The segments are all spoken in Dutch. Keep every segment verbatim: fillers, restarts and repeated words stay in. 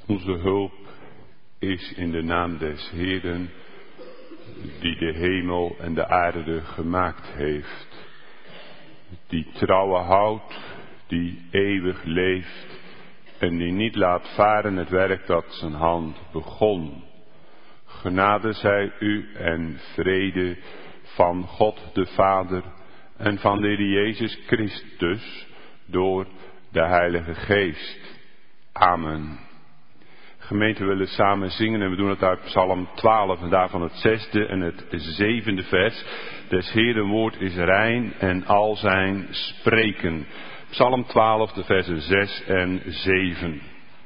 Onze hulp is in de naam des Heeren, die de hemel en de aarde gemaakt heeft. Die trouwe houdt, die eeuwig leeft en die niet laat varen het werk dat zijn hand begon. Genade zij u en vrede van God de Vader en van de Heer Jezus Christus door de Heilige Geest. Amen. Gemeente, we willen samen zingen en we doen het uit Psalm twaalf en daarvan het zesde en het zevende vers. Des Heeren woord is rein en al zijn spreken. Psalm twaalf, de versen zes en zeven.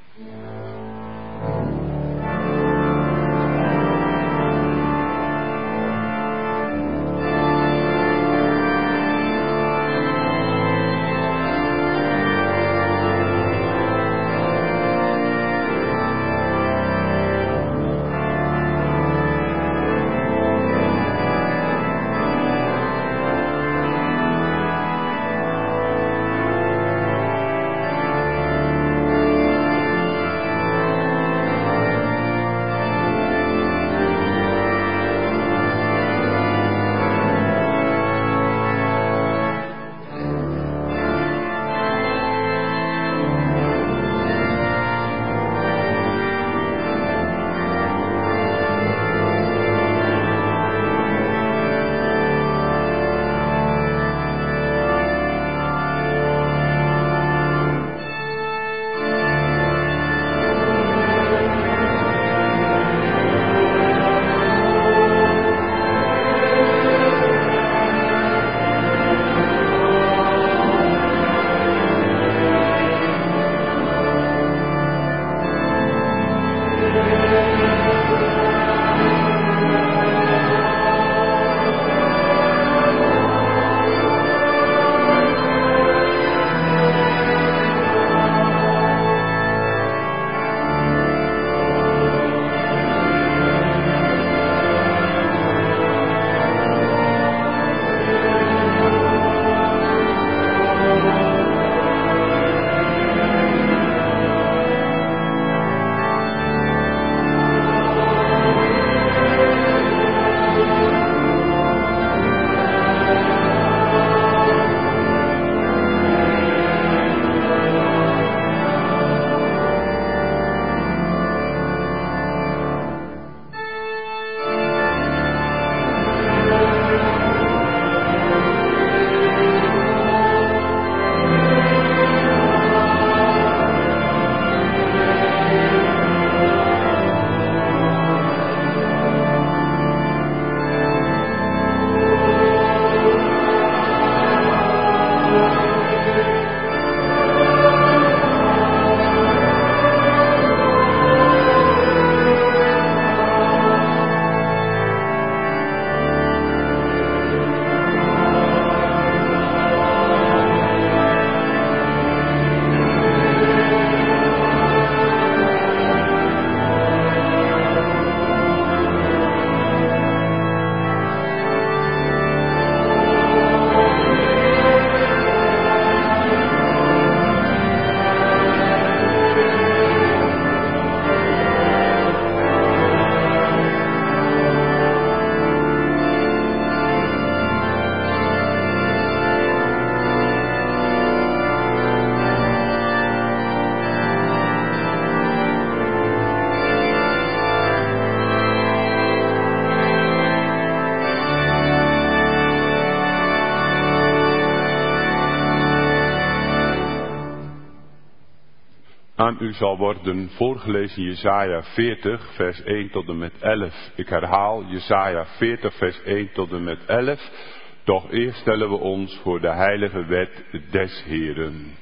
Aan u zal worden voorgelezen Jesaja veertig, vers één tot en met elf. Ik herhaal Jesaja veertig, vers één tot en met elf. Doch eerst stellen we ons voor de heilige wet des Heeren.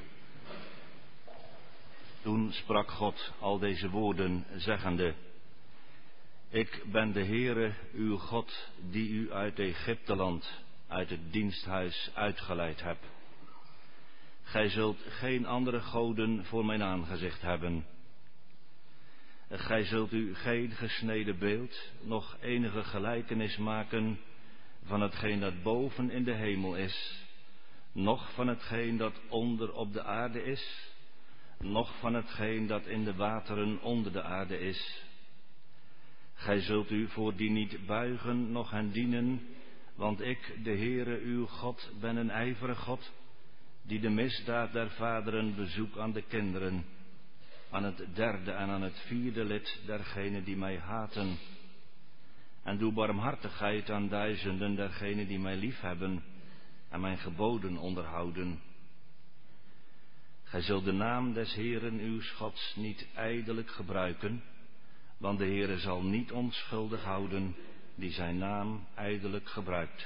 Toen sprak God al deze woorden, zeggende: Ik ben de Heere, uw God, die u uit Egypteland, uit het diensthuis uitgeleid heb. Gij zult geen andere goden voor mijn aangezicht hebben. Gij zult u geen gesneden beeld, noch enige gelijkenis maken van hetgeen dat boven in de hemel is, noch van hetgeen dat onder op de aarde is, noch van hetgeen dat in de wateren onder de aarde is. Gij zult u voor die niet buigen, noch hen dienen, want ik, de Heere uw God, ben een ijverig God, die de misdaad der vaderen bezoek aan de kinderen, aan het derde en aan het vierde lid dergenen die mij haten. En doe barmhartigheid aan duizenden dergenen die mij liefhebben en mijn geboden onderhouden. Gij zult de naam des Heeren uw Gods niet ijdelijk gebruiken, want de Heere zal niet onschuldig houden die zijn naam ijdelijk gebruikt.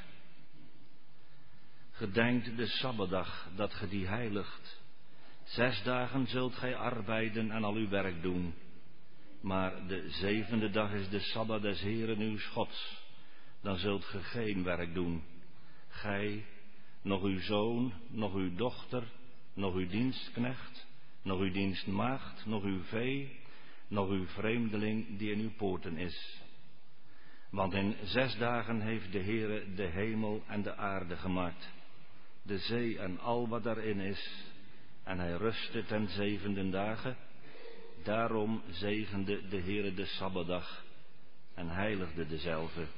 Gedenkt de Sabbatdag dat ge die heiligt. Zes dagen zult gij arbeiden en al uw werk doen. Maar de zevende dag is de Sabbat des Heeren uw Gods. Dan zult ge geen werk doen. Gij, nog uw zoon, nog uw dochter, nog uw dienstknecht, nog uw dienstmaagd, nog uw vee, nog uw vreemdeling die in uw poorten is. Want in zes dagen heeft de Heere de hemel en de aarde gemaakt, de zee en al wat daarin is, en hij rustte ten zevende dagen. Daarom zegende de Heere de Sabbatdag en heiligde dezelve.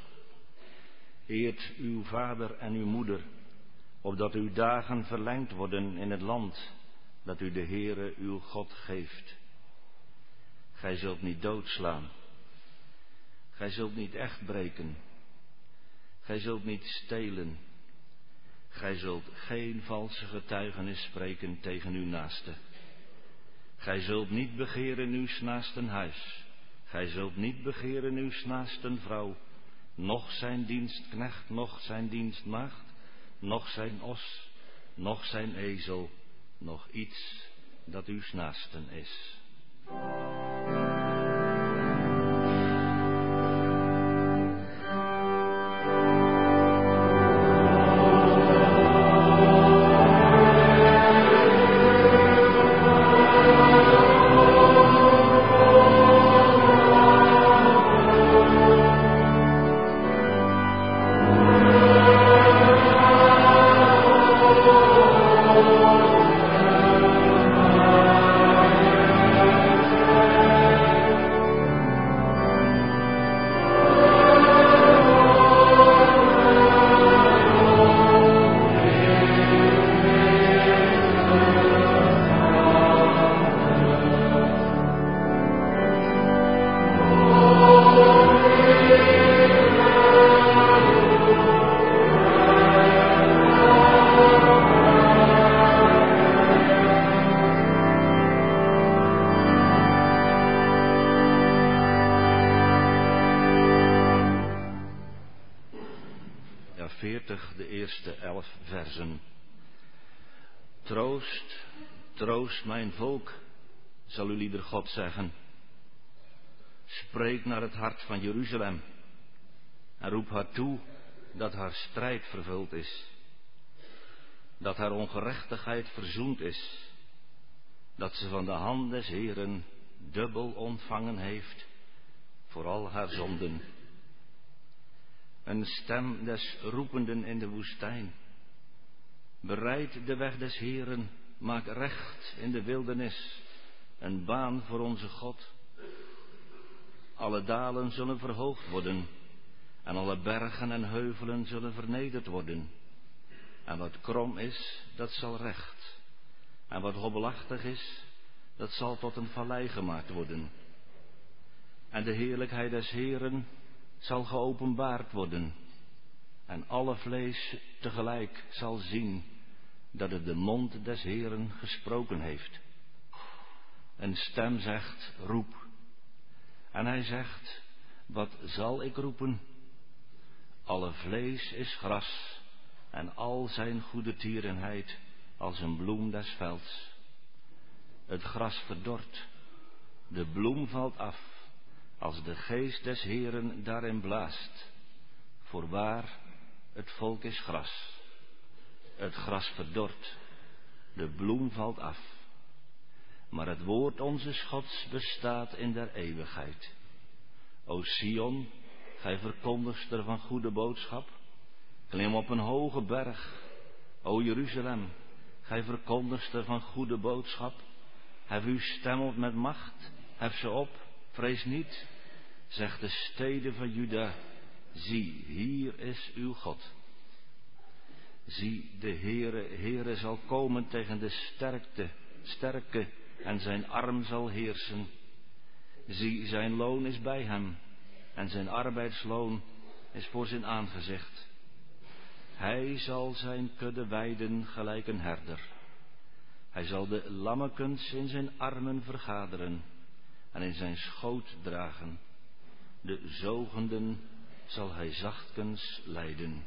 Eert uw vader en uw moeder, opdat uw dagen verlengd worden in het land dat u de Heere uw God geeft. Gij zult niet doodslaan. Gij zult niet echt breken. Gij zult niet stelen. Gij zult geen valse getuigenis spreken tegen uw naaste. Gij zult niet begeren uw naasten huis. Gij zult niet begeren uw naasten vrouw, noch zijn dienstknecht, noch zijn dienstmaagd, noch zijn os, noch zijn ezel, noch iets dat uw naasten is. veertig, de eerste elf versen. Troost, troost mijn volk, zal uw lieder God zeggen. Spreek naar het hart van Jeruzalem en roep haar toe dat haar strijd vervuld is, dat haar ongerechtigheid verzoend is, dat ze van de hand des Heeren dubbel ontvangen heeft voor al haar zonden. Een stem des roependen in de woestijn. Bereid de weg des Heeren, maak recht in de wildernis, een baan voor onze God. Alle dalen zullen verhoogd worden, en alle bergen en heuvelen zullen vernederd worden. En wat krom is, dat zal recht. En wat hobbelachtig is, dat zal tot een vallei gemaakt worden. En de heerlijkheid des Heeren zal geopenbaard worden. En alle vlees tegelijk zal zien dat het de mond des Heeren gesproken heeft. Een stem zegt, roep. En hij zegt, wat zal ik roepen? Alle vlees is gras en al zijn goede tierenheid als een bloem des velds. Het gras verdort, de bloem valt af, als de geest des Heeren daarin blaast. Voorwaar, het volk is gras. Het gras verdort, de bloem valt af. Maar het woord onze Gods bestaat in der eeuwigheid. O Sion, gij verkondigster van goede boodschap, klim op een hoge berg. O Jeruzalem, gij verkondigster van goede boodschap, Hef u stemmelt met macht, hef ze op, vrees niet, zegt de steden van Juda, zie, hier is uw God. Zie, de Heere, Heere zal komen tegen de sterkte, sterke, en zijn arm zal heersen. Zie, zijn loon is bij hem, en zijn arbeidsloon is voor zijn aangezicht. Hij zal zijn kudde weiden gelijk een herder. Hij zal de lammekens in zijn armen vergaderen en in zijn schoot dragen. De zogenden zal hij zachtkens leiden.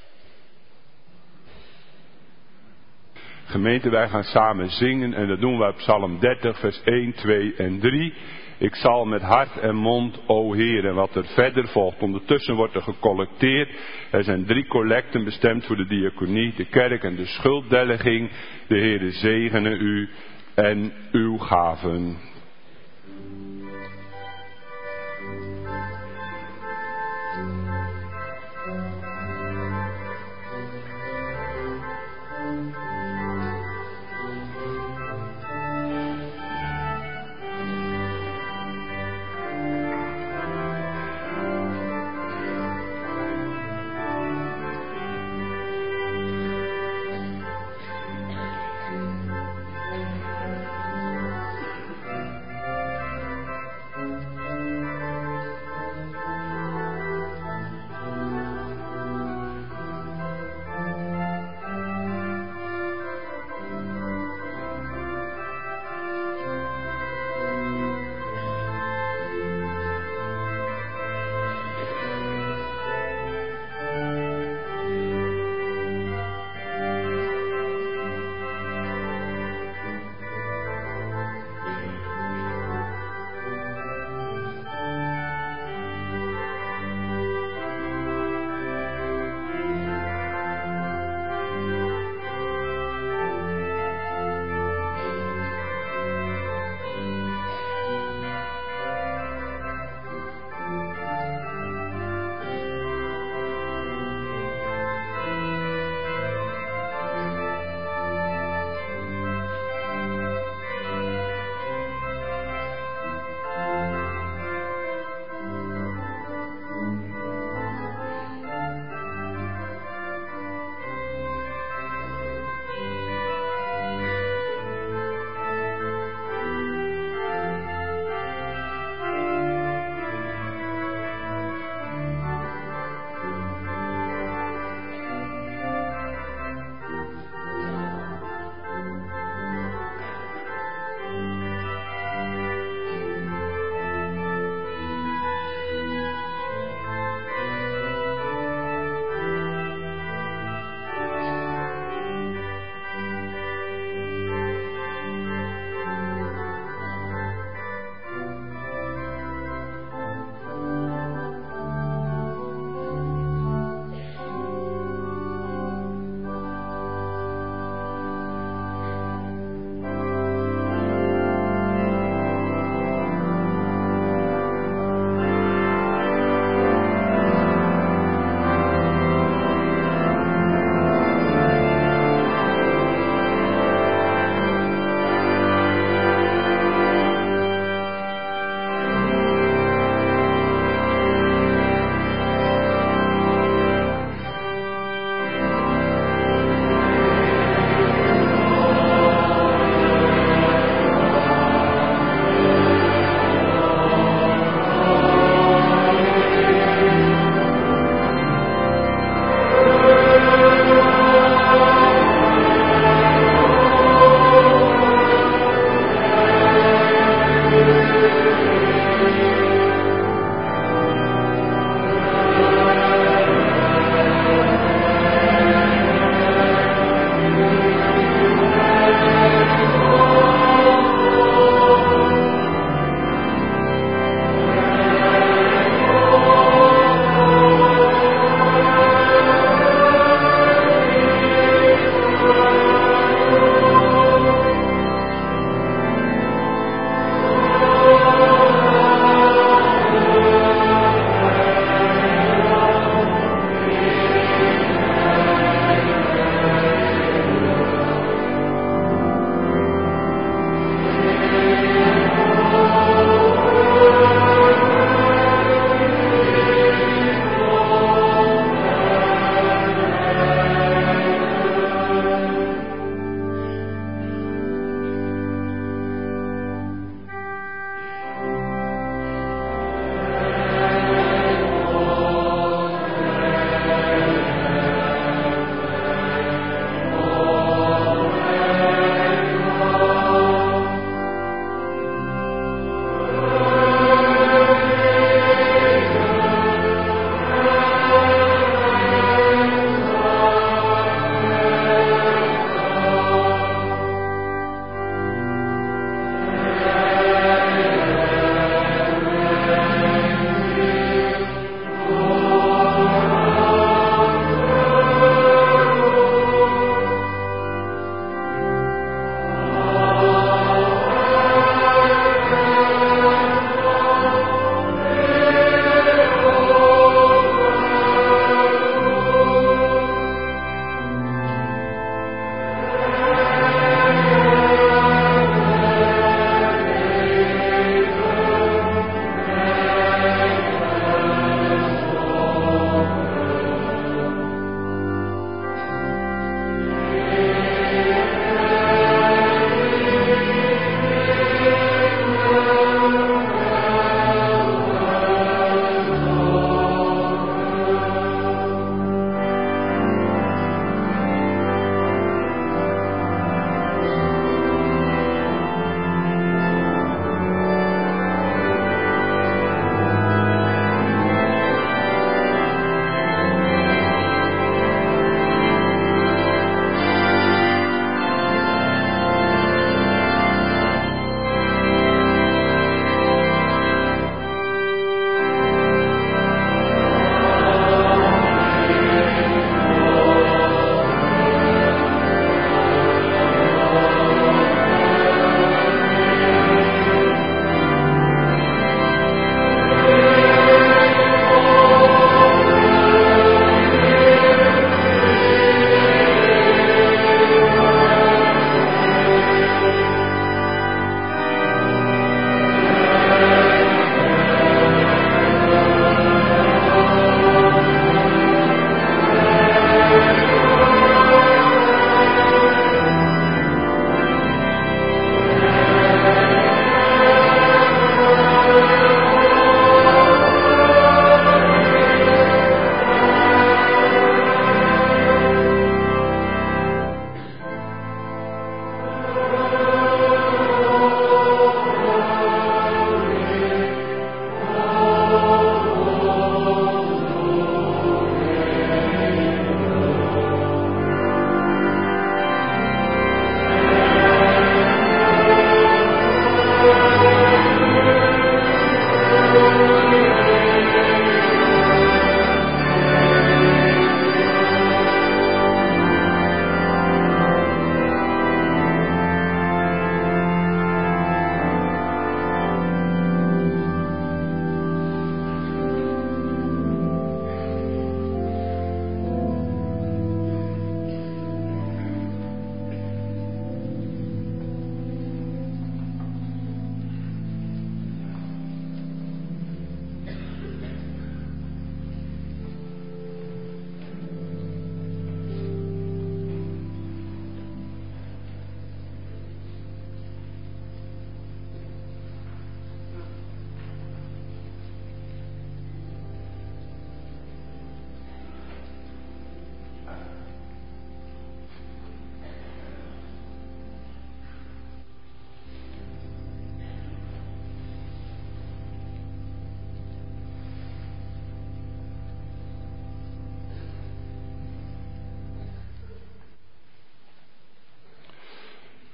Gemeente, wij gaan samen zingen en dat doen we op Psalm dertig, vers één, twee en drie. Ik zal met hart en mond, o Heer, en wat er verder volgt. Ondertussen wordt er gecollecteerd. Er zijn drie collecten bestemd voor de diaconie, de kerk en de schulddelging. De Heere zegene u en uw gaven.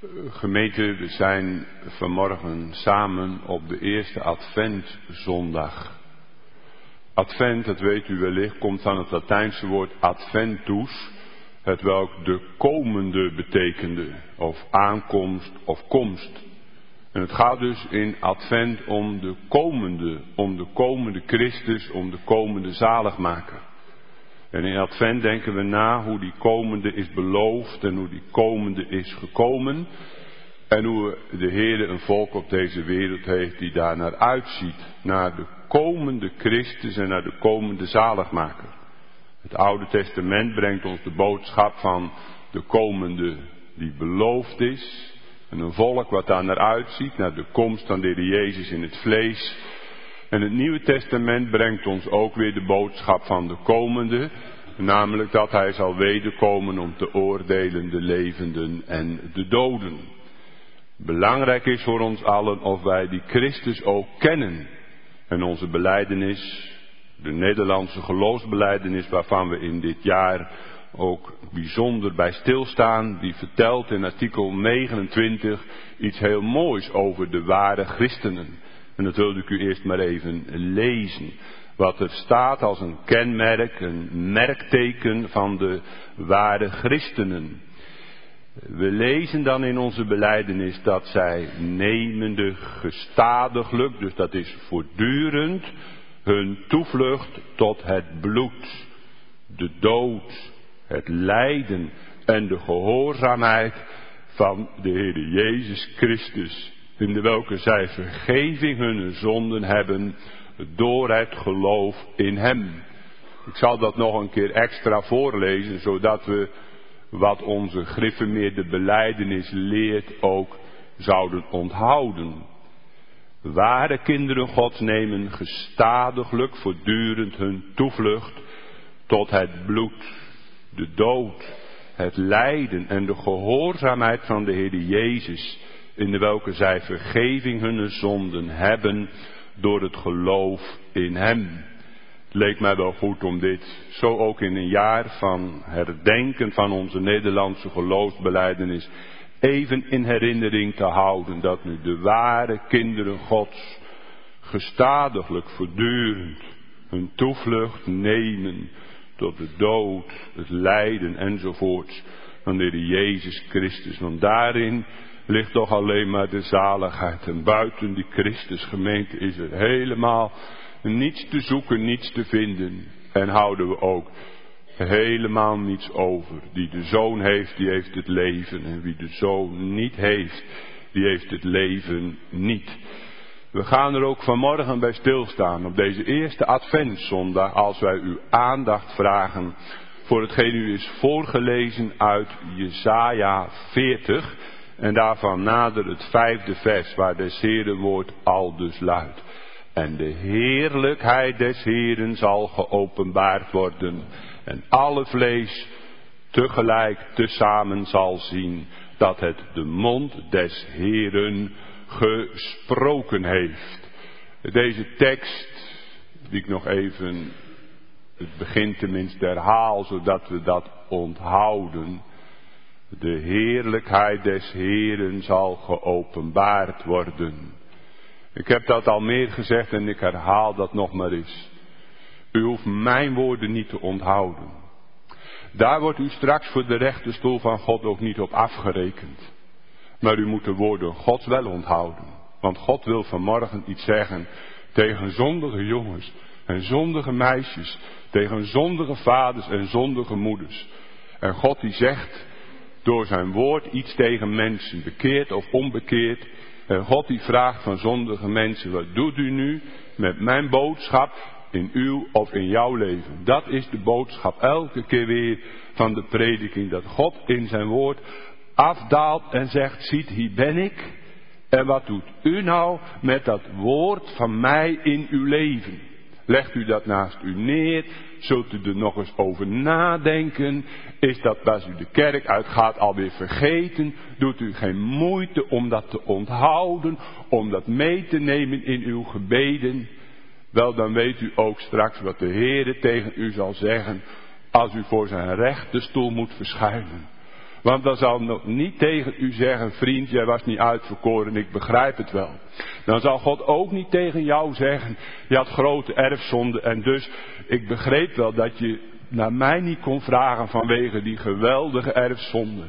Gemeente, we zijn vanmorgen samen op de eerste Adventzondag. Advent, dat weet u wellicht, komt van het Latijnse woord adventus, hetwelk de komende betekende, of aankomst of komst. En het gaat dus in Advent om de komende, om de komende Christus, om de komende zaligmaker. En in Advent denken we na hoe die komende is beloofd en hoe die komende is gekomen. En hoe de Heer een volk op deze wereld heeft die daar naar uitziet. Naar de komende Christus en naar de komende zaligmaker. Het Oude Testament brengt ons de boodschap van de komende die beloofd is. En een volk wat daar naar uitziet, naar de komst van de Heer Jezus in het vlees. En het Nieuwe Testament brengt ons ook weer de boodschap van de komende. Namelijk dat hij zal wederkomen om te oordelen de levenden en de doden. Belangrijk is voor ons allen of wij die Christus ook kennen. En onze belijdenis, de Nederlandse geloofsbelijdenis waarvan we in dit jaar ook bijzonder bij stilstaan, die vertelt in artikel negenentwintig iets heel moois over de ware christenen. En dat wilde ik u eerst maar even lezen. Wat er staat als een kenmerk, een merkteken van de ware christenen. We lezen dan in onze belijdenis dat zij nemende gestadiglijk, dus dat is voortdurend, hun toevlucht tot het bloed, de dood, het lijden en de gehoorzaamheid van de Heer Jezus Christus, in de welke zij vergeving hunne zonden hebben door het geloof in Hem. Ik zal dat nog een keer extra voorlezen, zodat we wat onze gereformeerde belijdenis leert ook zouden onthouden. Ware kinderen Gods nemen gestadiglijk voortdurend hun toevlucht tot het bloed, de dood, het lijden en de gehoorzaamheid van de Heer Jezus, in de welke zij vergeving hunne zonden hebben door het geloof in Hem. Het leek mij wel goed om dit zo ook in een jaar van herdenken van onze Nederlandse geloofsbelijdenis even in herinnering te houden, dat nu de ware kinderen Gods gestadiglijk voortdurend hun toevlucht nemen tot de dood, het lijden enzovoorts van de Heer Jezus Christus. Want daarin ligt toch alleen maar de zaligheid. En buiten die Christusgemeente is er helemaal niets te zoeken, niets te vinden. En houden we ook helemaal niets over. Die de Zoon heeft, die heeft het leven. En wie de Zoon niet heeft, die heeft het leven niet. We gaan er ook vanmorgen bij stilstaan op deze eerste Adventszondag, als wij uw aandacht vragen voor hetgeen u is voorgelezen uit Jesaja veertig. En daarvan nader het vijfde vers, waar des Heeren woord aldus luidt. En de heerlijkheid des Heeren zal geopenbaard worden. En alle vlees tegelijk tezamen zal zien dat het de mond des Heeren gesproken heeft. Deze tekst, die ik nog even het begin tenminste herhaal, zodat we dat onthouden. De heerlijkheid des Heeren zal geopenbaard worden. Ik heb dat al meer gezegd en ik herhaal dat nog maar eens. U hoeft mijn woorden niet te onthouden. Daar wordt u straks voor de rechterstoel van God ook niet op afgerekend. Maar u moet de woorden Gods wel onthouden. Want God wil vanmorgen iets zeggen tegen zondige jongens en zondige meisjes. Tegen zondige vaders en zondige moeders. En God die zegt door zijn woord iets tegen mensen, bekeerd of onbekeerd. En God die vraagt van zondige mensen, wat doet u nu met mijn boodschap in uw of in jouw leven? Dat is de boodschap elke keer weer van de prediking. Dat God in zijn woord afdaalt en zegt, ziet, hier ben ik. En wat doet u nou met dat woord van mij in uw leven? Legt u dat naast u neer? Zult u er nog eens over nadenken? Is dat als u de kerk uitgaat alweer vergeten? Doet u geen moeite om dat te onthouden? Om dat mee te nemen in uw gebeden? Wel, dan weet u ook straks wat de Heere tegen u zal zeggen als u voor zijn rechterstoel moet verschijnen. Want dan zal nog niet tegen u zeggen, vriend, jij was niet uitverkoren, ik begrijp het wel. Dan zal God ook niet tegen jou zeggen, je had grote erfzonde en dus, ik begreep wel dat je naar mij niet kon vragen vanwege die geweldige erfzonde.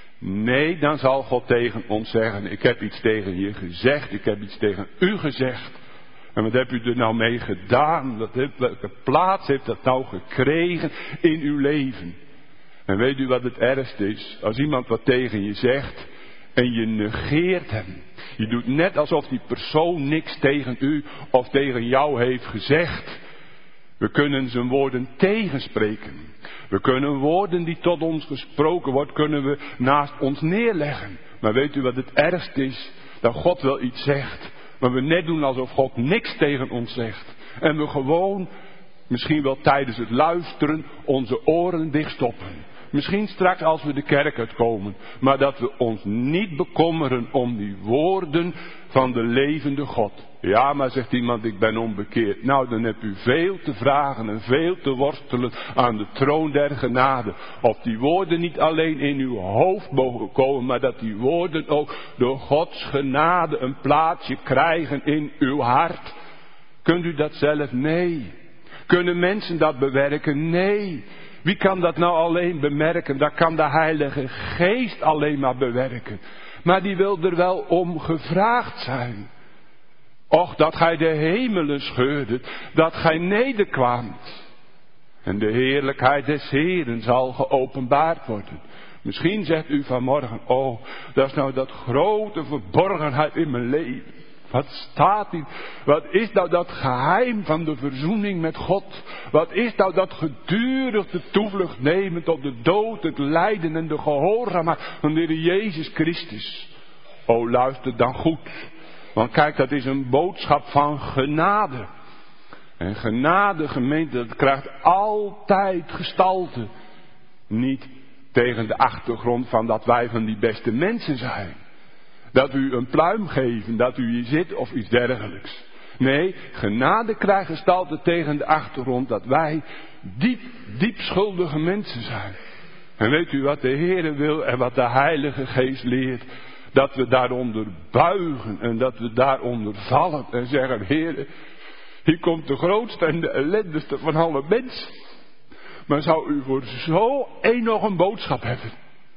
Nee, dan zal God tegen ons zeggen, ik heb iets tegen je gezegd, ik heb iets tegen u gezegd. En wat heb u er nou mee gedaan? Wat heeft, welke plaats heeft dat nou gekregen in uw leven? En weet u wat het ergste is? Als iemand wat tegen je zegt en je negeert hem. Je doet net alsof die persoon niks tegen u of tegen jou heeft gezegd. We kunnen zijn woorden tegenspreken. We kunnen woorden die tot ons gesproken worden, kunnen we naast ons neerleggen. Maar weet u wat het ergste is? Dat God wel iets zegt. Maar we net doen alsof God niks tegen ons zegt. En we gewoon, misschien wel tijdens het luisteren, onze oren dichtstoppen. Misschien straks als we de kerk uitkomen. Maar dat we ons niet bekommeren om die woorden van de levende God. Ja, maar zegt iemand, ik ben onbekeerd. Nou, dan hebt u veel te vragen en veel te worstelen aan de troon der genade. Of die woorden niet alleen in uw hoofd mogen komen, maar dat die woorden ook door Gods genade een plaatsje krijgen in uw hart. Kunt u dat zelf? Nee. Kunnen mensen dat bewerken? Nee. Wie kan dat nou alleen bemerken? Dat kan de Heilige Geest alleen maar bewerken. Maar die wil er wel om gevraagd zijn. Och, dat gij de hemelen scheurdet, dat gij nederkwaamt. En de heerlijkheid des Heeren zal geopenbaard worden. Misschien zegt u vanmorgen, oh, dat is nou dat grote verborgenheid in mijn leven. Wat staat hier? Wat is nou dat geheim van de verzoening met God? Wat is nou dat gedurig de toevlucht nemen tot de dood, het lijden en de gehoorzaamheid van de Heer Jezus Christus? O, luister dan goed. Want kijk, dat is een boodschap van genade. En genade, gemeente, dat krijgt altijd gestalte. Niet tegen de achtergrond van dat wij van die beste mensen zijn. Dat we u een pluim geven, dat u hier zit of iets dergelijks. Nee, genade krijgt gestalte tegen de achtergrond dat wij diep, diep schuldige mensen zijn. En weet u wat de Heere wil en wat de Heilige Geest leert? Dat we daaronder buigen en dat we daaronder vallen en zeggen, Heere, hier komt de grootste en de ellendigste van alle mensen. Maar zou u voor zo één nog een boodschap hebben?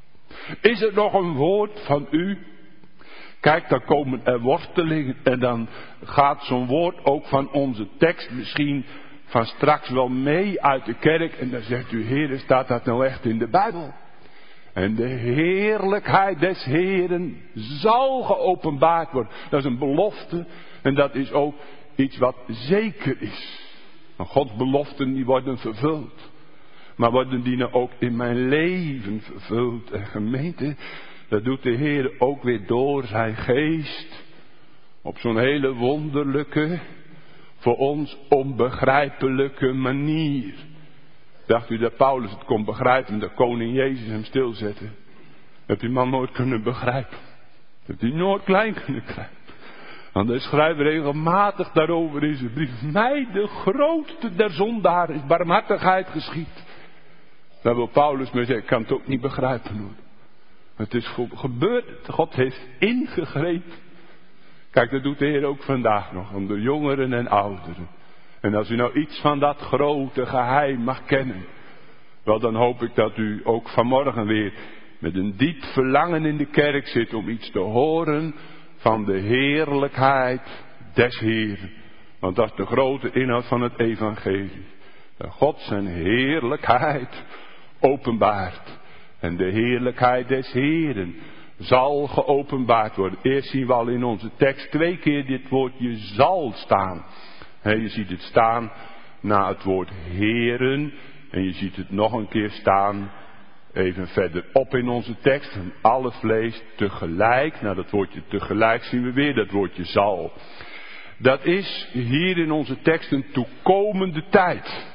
Is er nog een woord van u? Kijk, dan komen er wortelingen en dan gaat zo'n woord ook van onze tekst misschien van straks wel mee uit de kerk. En dan zegt u, Heere, staat dat nou echt in de Bijbel? En de heerlijkheid des Heeren zal geopenbaard worden. Dat is een belofte en dat is ook iets wat zeker is. Want Gods beloften die worden vervuld. Maar worden die nou ook in mijn leven vervuld? En gemeente, dat doet de Heer ook weer door zijn geest. Op zo'n hele wonderlijke, voor ons onbegrijpelijke manier. Dacht u dat Paulus het kon begrijpen, dat koning Jezus hem stilzette? Heb die man nooit kunnen begrijpen. Heb hij nooit klein kunnen krijgen. Want hij schrijft regelmatig daarover in zijn brief. Mij de grootste der zondaren is barmhartigheid geschied. Daar wil Paulus maar zeggen, ik kan het ook niet begrijpen hoor. Het is gebeurd, God heeft ingegrepen. Kijk, dat doet de Heer ook vandaag nog, onder jongeren en ouderen. En als u nou iets van dat grote geheim mag kennen, wel dan hoop ik dat u ook vanmorgen weer met een diep verlangen in de kerk zit om iets te horen van de heerlijkheid des Heeren. Want dat is de grote inhoud van het evangelie. Dat God zijn heerlijkheid openbaart. En de heerlijkheid des Heeren zal geopenbaard worden. Eerst zien we al in onze tekst twee keer dit woordje zal staan. He, je ziet het staan na het woord Heeren. En je ziet het nog een keer staan even verderop in onze tekst. En alle vlees tegelijk. Na dat woordje tegelijk zien we weer dat woordje zal. Dat is hier in onze tekst een toekomende tijd.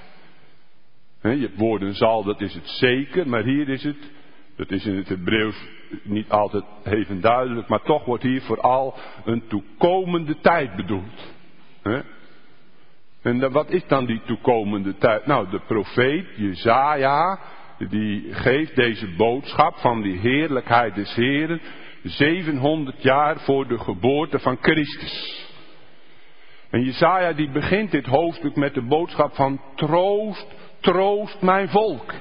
He, je hebt woorden zal, dat is het zeker. Maar hier is het, dat is in het Hebreeuws niet altijd even duidelijk. Maar toch wordt hier vooral een toekomende tijd bedoeld. He? En dan, wat is dan die toekomende tijd? Nou, de profeet Jesaja, die geeft deze boodschap van die heerlijkheid des Heren zevenhonderd jaar voor de geboorte van Christus. En Jesaja die begint dit hoofdstuk met de boodschap van troost, troost mijn volk.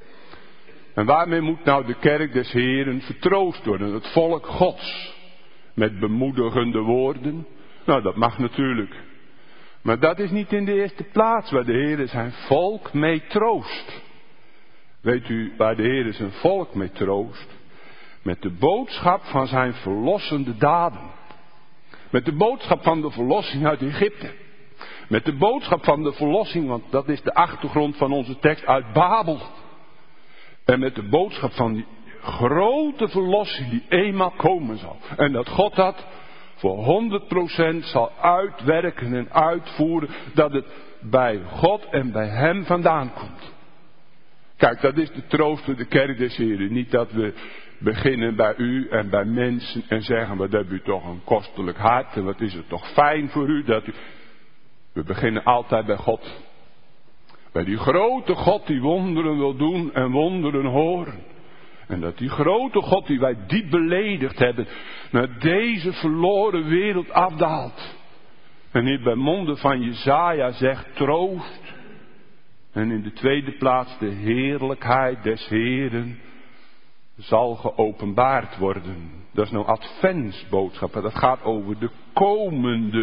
En waarmee moet nou de kerk des Heren vertroost worden? Het volk Gods. Met bemoedigende woorden. Nou, dat mag natuurlijk. Maar dat is niet in de eerste plaats waar de Heer zijn volk mee troost. Weet u waar de Heer zijn volk mee troost? Met de boodschap van zijn verlossende daden. Met de boodschap van de verlossing uit Egypte. Met de boodschap van de verlossing, want dat is de achtergrond van onze tekst, uit Babel. En met de boodschap van die grote verlossing die eenmaal komen zal. En dat God dat voor honderd procent zal uitwerken en uitvoeren. Dat het bij God en bij hem vandaan komt. Kijk, dat is de troost voor de kerk des Heren. Niet dat we beginnen bij u en bij mensen en zeggen, wat hebt u toch een kostelijk hart en wat is het toch fijn voor u dat u... We beginnen altijd bij God. Bij die grote God die wonderen wil doen en wonderen horen. En dat die grote God die wij diep beledigd hebben, naar deze verloren wereld afdaalt. En hier bij monden van Jesaja zegt troost. En in de tweede plaats de heerlijkheid des Heren zal geopenbaard worden. Dat is nou adventsboodschap. Dat gaat over de komende.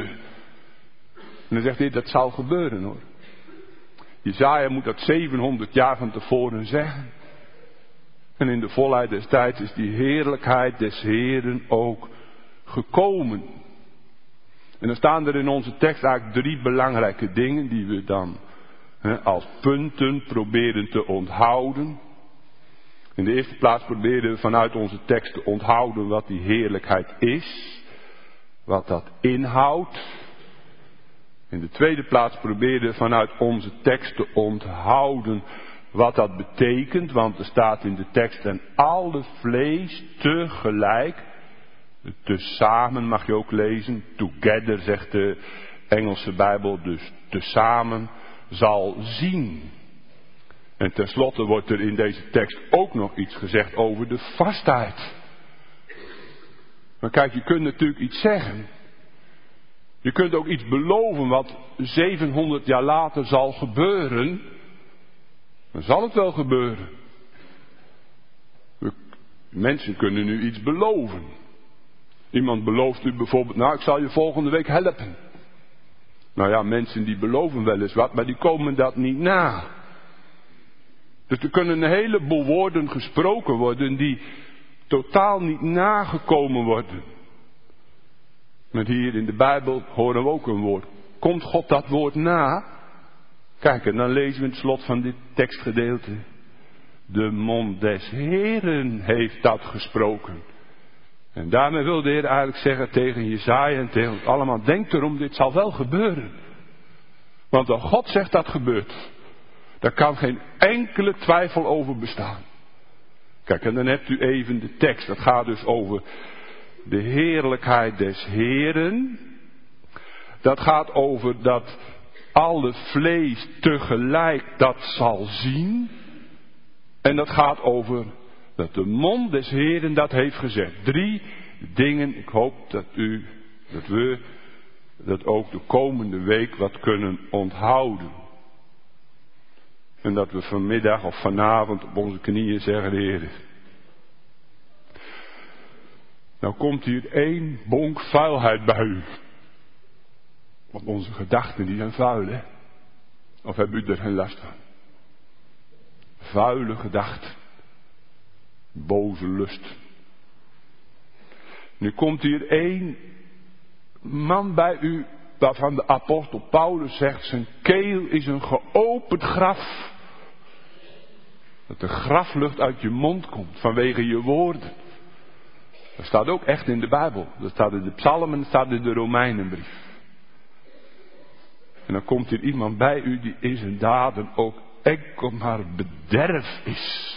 En dan zegt hij, dat zal gebeuren hoor. Jesaja moet dat zevenhonderd jaar van tevoren zeggen. En in de volheid des tijds is die heerlijkheid des Heren ook gekomen. En dan staan er in onze tekst eigenlijk drie belangrijke dingen die we dan he, als punten proberen te onthouden. In de eerste plaats proberen we vanuit onze tekst te onthouden wat die heerlijkheid is. Wat dat inhoudt. In de tweede plaats proberen we vanuit onze tekst te onthouden wat dat betekent. Want er staat in de tekst en alle vlees tegelijk. Tezamen mag je ook lezen. Together zegt de Engelse Bijbel. Dus tezamen zal zien. En tenslotte wordt er in deze tekst ook nog iets gezegd over de vastheid. Maar kijk, je kunt natuurlijk iets zeggen. Je kunt ook iets beloven wat zevenhonderd jaar later zal gebeuren. Dan zal het wel gebeuren. We, mensen kunnen nu iets beloven. Iemand belooft u bijvoorbeeld, nou ik zal je volgende week helpen. Nou ja, mensen die beloven wel eens wat, maar die komen dat niet na. Dus er kunnen een heleboel woorden gesproken worden die totaal niet nagekomen worden. Maar hier in de Bijbel horen we ook een woord. Komt God dat woord na? Kijk, en dan lezen we in het slot van dit tekstgedeelte. De mond des Heren heeft dat gesproken. En daarmee wil de Heer eigenlijk zeggen tegen Jesaja en tegen ons allemaal. Denk erom, dit zal wel gebeuren. Want als God zegt dat gebeurt. Daar kan geen enkele twijfel over bestaan. Kijk, en dan hebt u even de tekst. Dat gaat dus over de heerlijkheid des Heren. Dat gaat over dat alle vlees tegelijk dat zal zien. En dat gaat over dat de mond des Heren dat heeft gezegd. Drie dingen. Ik hoop dat u, dat we, dat ook de komende week wat kunnen onthouden. En dat we vanmiddag of vanavond op onze knieën zeggen, Heer. Nou komt hier één bonk vuilheid bij u. Want onze gedachten die zijn vuil, hè? Of hebt u er geen last van? Vuile gedachten. Boze lust. Nu komt hier één man bij u waarvan de apostel Paulus zegt, zijn keel is een geopend graf. Dat de graflucht uit je mond komt vanwege je woorden. Dat staat ook echt in de Bijbel. Dat staat in de psalmen, dat staat in de Romeinenbrief. En dan komt hier iemand bij u die in zijn daden ook enkel maar bederf is.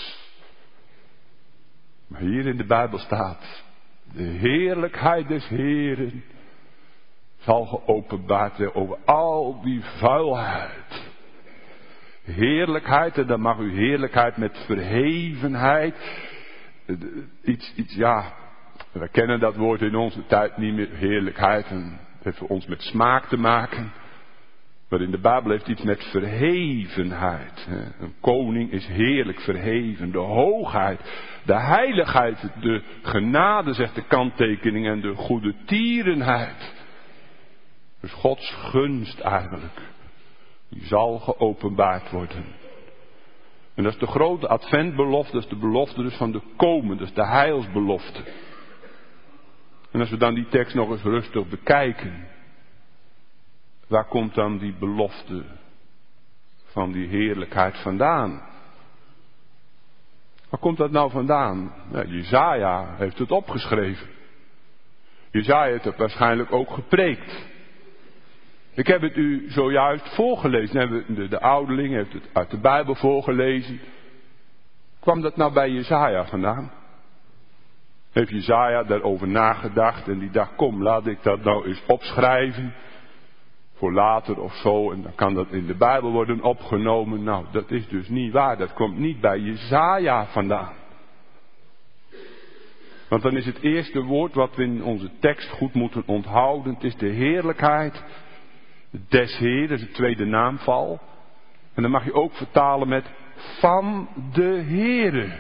Maar hier in de Bijbel staat, de heerlijkheid des Heren zal geopenbaard zijn over al die vuilheid. heerlijkheid. En dan mag u heerlijkheid met verhevenheid. Iets, iets, ja, we kennen dat woord in onze tijd niet meer, heerlijkheid. En het heeft voor ons met smaak te maken. Maar in de Bijbel heeft iets met verhevenheid. Een koning is heerlijk verheven. De hoogheid, de heiligheid, de genade, zegt de kanttekening, en de goede tierenheid. Dus Gods gunst eigenlijk. Die zal geopenbaard worden. En dat is de grote adventbelofte, dat is de belofte dus van de komen, dat is de heilsbelofte. En als we dan die tekst nog eens rustig bekijken, waar komt dan die belofte van die heerlijkheid vandaan? Waar komt dat nou vandaan? Ja, Jesaja heeft het opgeschreven. Jesaja heeft het waarschijnlijk ook gepreekt. Ik heb het u zojuist voorgelezen. De, de ouderling heeft het uit de Bijbel voorgelezen. Kwam dat nou bij Jesaja vandaan? Heeft Jesaja daarover nagedacht en die dacht, kom, laat ik dat nou eens opschrijven. Voor later of zo, en dan kan dat in de Bijbel worden opgenomen. Nou, dat is dus niet waar. Dat komt niet bij Jesaja vandaan. Want dan is het eerste woord wat we in onze tekst goed moeten onthouden. Het is de heerlijkheid des Heer, dat is het tweede naamval. En dan mag je ook vertalen met van de Heere.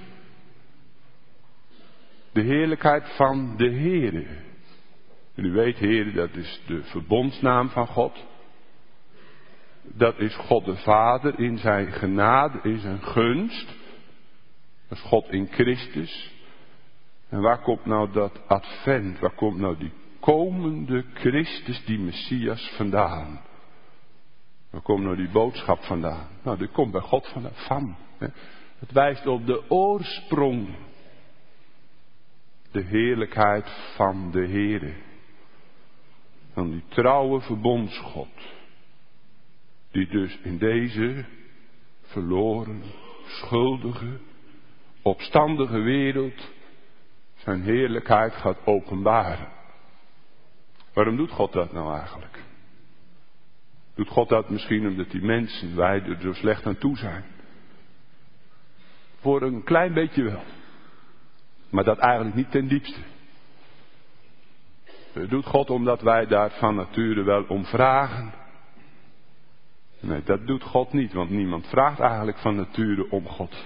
De heerlijkheid van de Heere. En u weet, Heere, dat is de verbondsnaam van God. Dat is God de Vader in zijn genade, in zijn gunst. Dat is God in Christus. En waar komt nou dat advent, waar komt nou die komende Christus, die Messias, vandaan? Waar komt nou die boodschap vandaan? Nou, die komt bij God vandaan. Van. Hè? Het wijst op de oorsprong. De heerlijkheid van de Heere. Van die trouwe verbondsgod. Die dus in deze verloren, schuldige, opstandige wereld zijn heerlijkheid gaat openbaren. Waarom doet God dat nou eigenlijk? Doet God dat misschien omdat die mensen, wij er zo slecht aan toe zijn? Voor een klein beetje wel. Maar dat eigenlijk niet ten diepste. Dat doet God omdat wij daar van nature wel om vragen. Nee, dat doet God niet, want niemand vraagt eigenlijk van nature om God.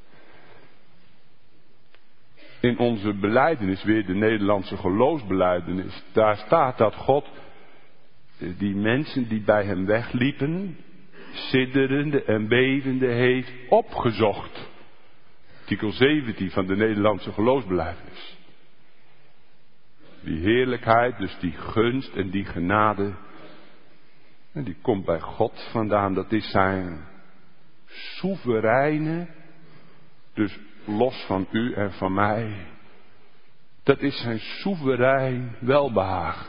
In onze belijdenis, weer de Nederlandse geloofsbelijdenis, daar staat dat God die mensen die bij hem wegliepen, sidderende en bevende heeft opgezocht. Artikel zeventien van de Nederlandse geloofsbelijdenis. Die heerlijkheid, dus die gunst en die genade, en die komt bij God vandaan. Dat is zijn soevereine, dus los van u en van mij. Dat is zijn soeverein welbehagen.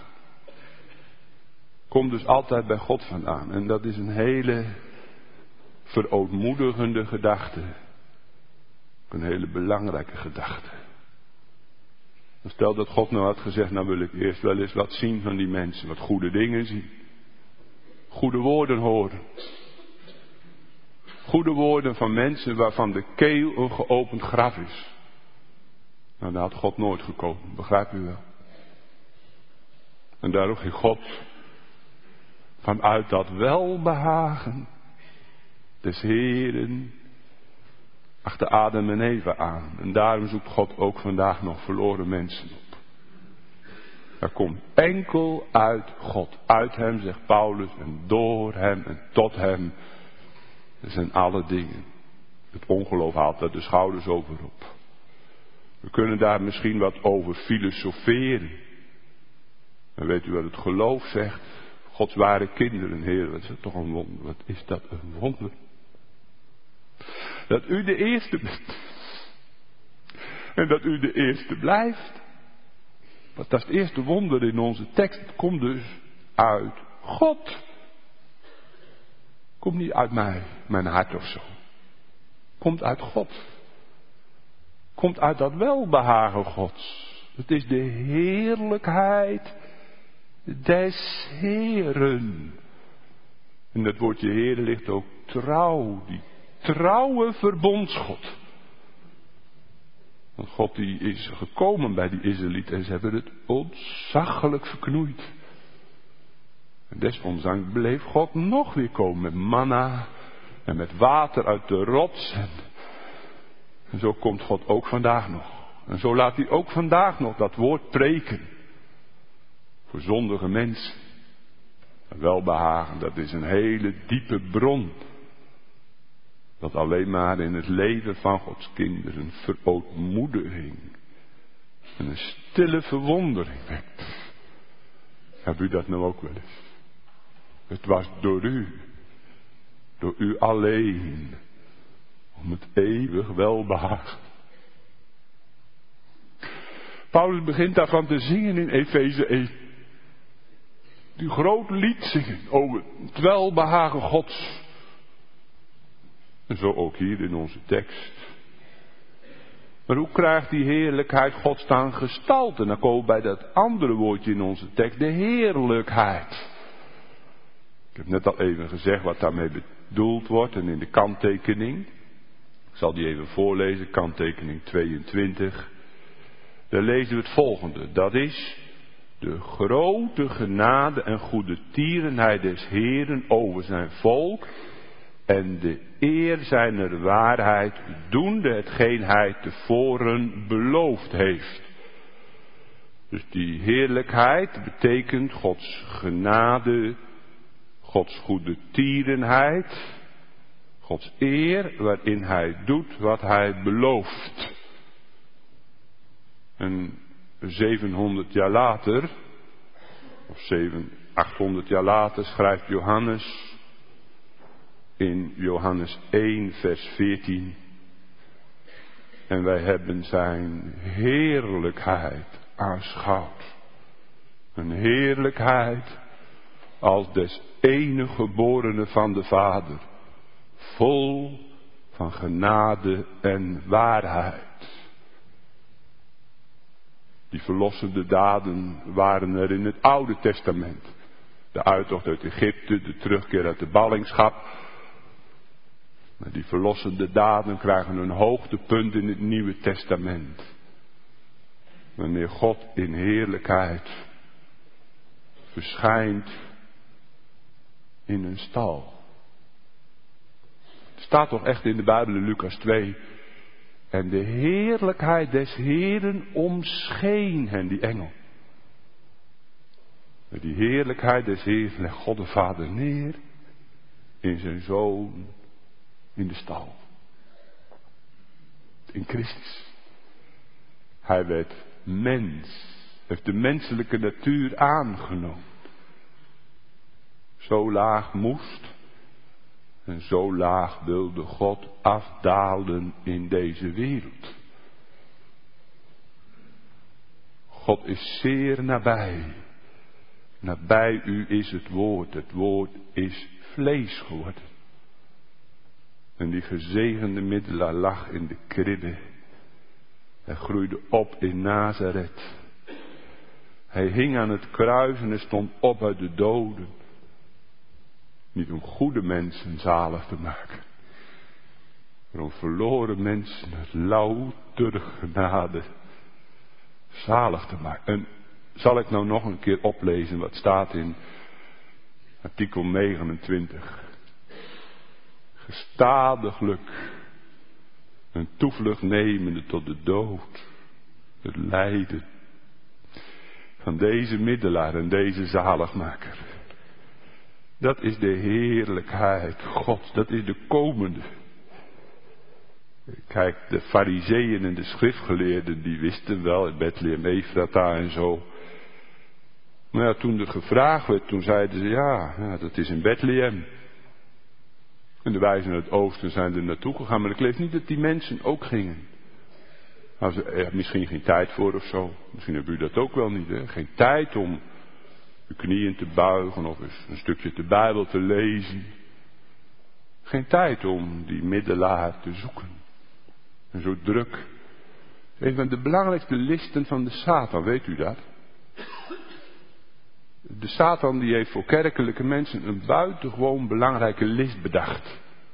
Komt dus altijd bij God vandaan. En dat is een hele verootmoedigende gedachte. Een hele belangrijke gedachte. Stel dat God nou had gezegd, nou wil ik eerst wel eens wat zien van die mensen. Wat goede dingen zien. Goede woorden horen. Goede woorden van mensen waarvan de keel een geopend graf is. Nou, daar had God nooit gekomen, begrijpt u wel. En daarom ging God vanuit dat welbehagen des Heeren achter Adam en Eva aan. En daarom zoekt God ook vandaag nog verloren mensen op. Er komt enkel uit God. Uit hem, zegt Paulus, en door hem en tot hem. Dat zijn alle dingen. Het ongeloof haalt daar de schouders over op. We kunnen daar misschien wat over filosoferen. En weet u wat het geloof zegt? Gods ware kinderen, Heer, wat is dat toch een wonder? Wat is dat een wonder? Dat u de eerste bent. En dat u de eerste blijft. Want dat is het eerste wonder in onze tekst. Het komt dus uit God. Komt niet uit mij, mijn hart of zo. Komt uit God. Komt uit dat welbehagen Gods. Het is de heerlijkheid des Heeren. En dat woordje Heeren ligt ook trouw, die trouwe verbondsgod. Want God die is gekomen bij die Israëlieten en ze hebben het ontzaglijk verknoeid. En desondanks bleef God nog weer komen met manna en met water uit de rots. En, en zo komt God ook vandaag nog. En zo laat hij ook vandaag nog dat woord preken. Voor zondige mensen. Welbehagen, dat is een hele diepe bron. Dat alleen maar in het leven van Gods kinderen verootmoediging en een stille verwondering wekt. Heb u dat nou ook wel eens? Het was door u, door u alleen, om het eeuwig welbehagen. Paulus begint daarvan te zingen in Efeze één. Die groot lied zingen over het welbehagen Gods. En zo ook hier in onze tekst. Maar hoe krijgt die heerlijkheid Gods dan gestalte? Dan komen we bij dat andere woordje in onze tekst, de heerlijkheid. Ik heb net al even gezegd wat daarmee bedoeld wordt en in de kanttekening. Ik zal die even voorlezen, kanttekening tweeëntwintig. Daar lezen we het volgende. Dat is de grote genade en goede tierenheid des Heeren over zijn volk en de eer zijner waarheid doende hetgeen hij tevoren beloofd heeft. Dus die heerlijkheid betekent Gods genade, Gods goede tierenheid, Gods eer waarin hij doet wat hij belooft. En zevenhonderd jaar later, of zeven, achthonderd jaar later, schrijft Johannes in Johannes één vers veertien. En wij hebben zijn heerlijkheid aanschouwd. Een heerlijkheid als des enige geborene van de Vader. Vol van genade en waarheid. Die verlossende daden waren er in het Oude Testament. De uittocht uit Egypte, de terugkeer uit de ballingschap. Maar die verlossende daden krijgen een hoogtepunt in het Nieuwe Testament. Wanneer God in heerlijkheid verschijnt in een stal. Het staat toch echt in de Bijbel in Lucas twee. En de heerlijkheid des Heeren omscheen hen, die engel. Met die heerlijkheid des Heeren legt God de Vader neer in zijn Zoon in de stal. In Christus. Hij werd mens. Heeft de menselijke natuur aangenomen. Zo laag moest en zo laag wilde God afdalen in deze wereld. God is zeer nabij. Nabij u is het woord. Het woord is vlees geworden. En die gezegende middelaar lag in de kribbe. Hij groeide op in Nazareth. Hij hing aan het kruis en hij stond op uit de doden. Niet om goede mensen zalig te maken. Maar om verloren mensen met louter genade zalig te maken. En zal ik nou nog een keer oplezen wat staat in artikel negenentwintig. Gestadiglijk een toevlucht nemende tot de dood. Het lijden van deze middelaar en deze zaligmaker. Dat is de heerlijkheid God. Dat is de komende. Kijk, de fariseeën en de schriftgeleerden die wisten wel in Bethlehem, Efrata en zo. Maar ja, toen er gevraagd werd, toen zeiden ze ja, ja dat is in Bethlehem. En de wijzen uit het oosten zijn er naartoe gegaan. Maar ik lees niet dat die mensen ook gingen. Nou, ze er misschien geen tijd voor of zo. Misschien hebben u dat ook wel niet. Hè? Geen tijd om uw knieën te buigen of eens een stukje de Bijbel te lezen. Geen tijd om die middelaar te zoeken. En zo druk. Een van de belangrijkste listen van de Satan, weet u dat? De Satan die heeft voor kerkelijke mensen een buitengewoon belangrijke list bedacht.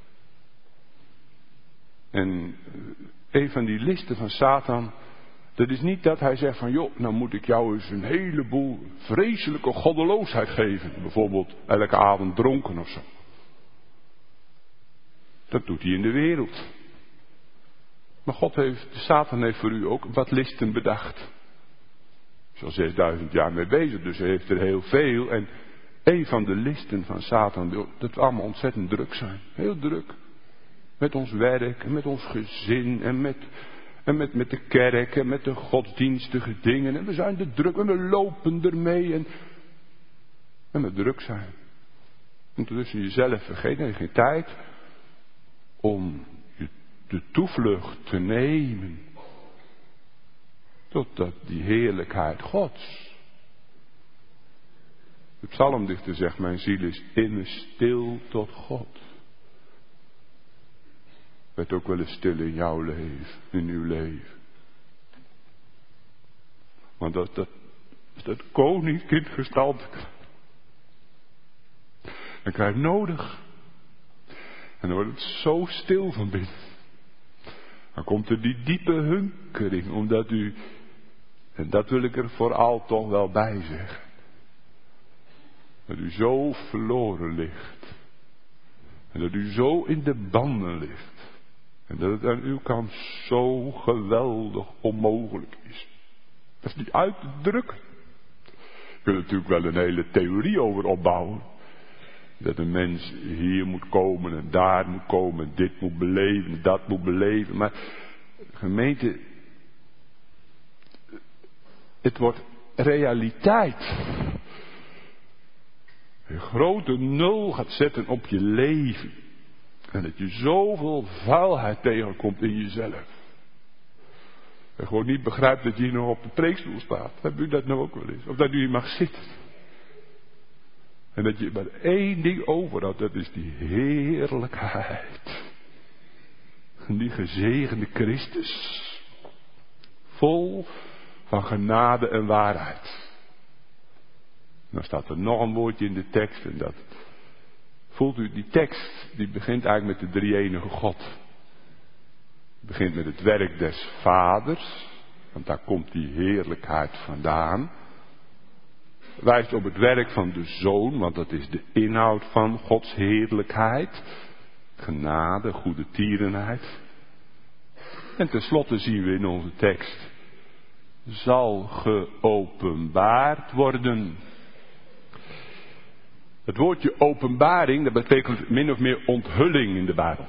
En een van die listen van Satan, dat is niet dat hij zegt van, joh, nou moet ik jou eens een heleboel vreselijke goddeloosheid geven. Bijvoorbeeld elke avond dronken of zo. Dat doet hij in de wereld. Maar God heeft, Satan heeft voor u ook wat listen bedacht. Is al zesduizend jaar mee bezig, dus hij heeft er heel veel. En een van de listen van Satan, dat we allemaal ontzettend druk zijn. Heel druk. Met ons werk en met ons gezin en met, en met, met de kerk en met de godsdienstige dingen. En we zijn er druk en we lopen ermee en, en we druk zijn. En tussen jezelf vergeten, heb je geen tijd om je de toevlucht te nemen tot die heerlijkheid Gods. De psalmdichter zegt, mijn ziel is immers stil tot God. Werd ook wel eens stil in jouw leven, in uw leven. Want dat, dat, dat koningskind gestalte dan krijg je nodig. En dan wordt het zo stil van binnen. Dan komt er die diepe hunkering, omdat u, en dat wil ik er vooral toch wel bij zeggen, dat u zo verloren ligt. En dat u zo in de banden ligt. En dat het aan uw kant zo geweldig onmogelijk is. Dat is niet uit te drukken. Je kunt er natuurlijk wel een hele theorie over opbouwen. Dat een mens hier moet komen en daar moet komen. Dit moet beleven, dat moet beleven. Maar gemeente, het wordt realiteit. Een grote nul gaat zetten op je leven. En dat je zoveel vuilheid tegenkomt in jezelf. En gewoon niet begrijpt dat je hier nog op de preekstoel staat. Heb u dat nou ook wel eens? Of dat u hier mag zitten. En dat je maar één ding over had. Dat is die heerlijkheid. En die gezegende Christus. Vol van genade en waarheid. Dan staat er nog een woordje in de tekst. En dat voelt u, die tekst die begint eigenlijk met de drie-enige God. Het begint met het werk des Vaders. Want daar komt die heerlijkheid vandaan. Wijst op het werk van de Zoon. Want dat is de inhoud van Gods heerlijkheid. Genade, goede tierenheid. En tenslotte zien we in onze tekst. Zal geopenbaard worden. Het woordje openbaring, dat betekent min of meer onthulling in de Bijbel.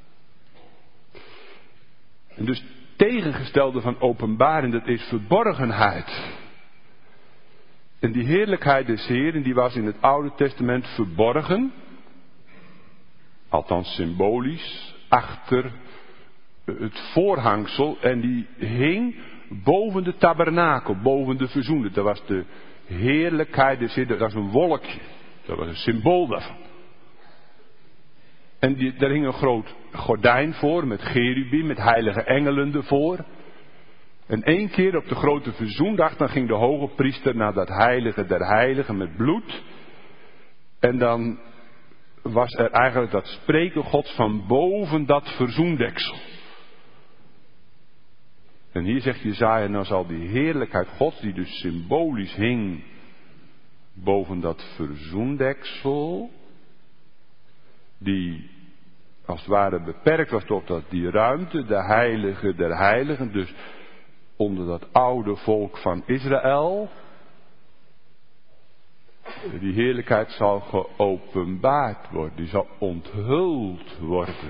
En dus tegengestelde van openbaring, dat is verborgenheid. En die heerlijkheid des Heeren, die was in het Oude Testament verborgen. Althans symbolisch, achter het voorhangsel. En die hing boven de tabernakel, boven de verzoende. Dat was de heerlijkheid des Heeren, dat was een wolkje. Dat was een symbool daarvan. En die, daar hing een groot gordijn voor met cherubim, met heilige engelen ervoor. En één keer op de grote verzoendag, dan ging de hoge priester naar dat heilige der heiligen met bloed. En dan was er eigenlijk dat spreken Gods van boven dat verzoendeksel. En hier zegt Jesaja, nou zal die heerlijkheid Gods, die dus symbolisch hing boven dat verzoendeksel, die als het ware beperkt was tot dat die ruimte, de heilige der heiligen, dus onder dat oude volk van Israël, die heerlijkheid zal geopenbaard worden, die zal onthuld worden.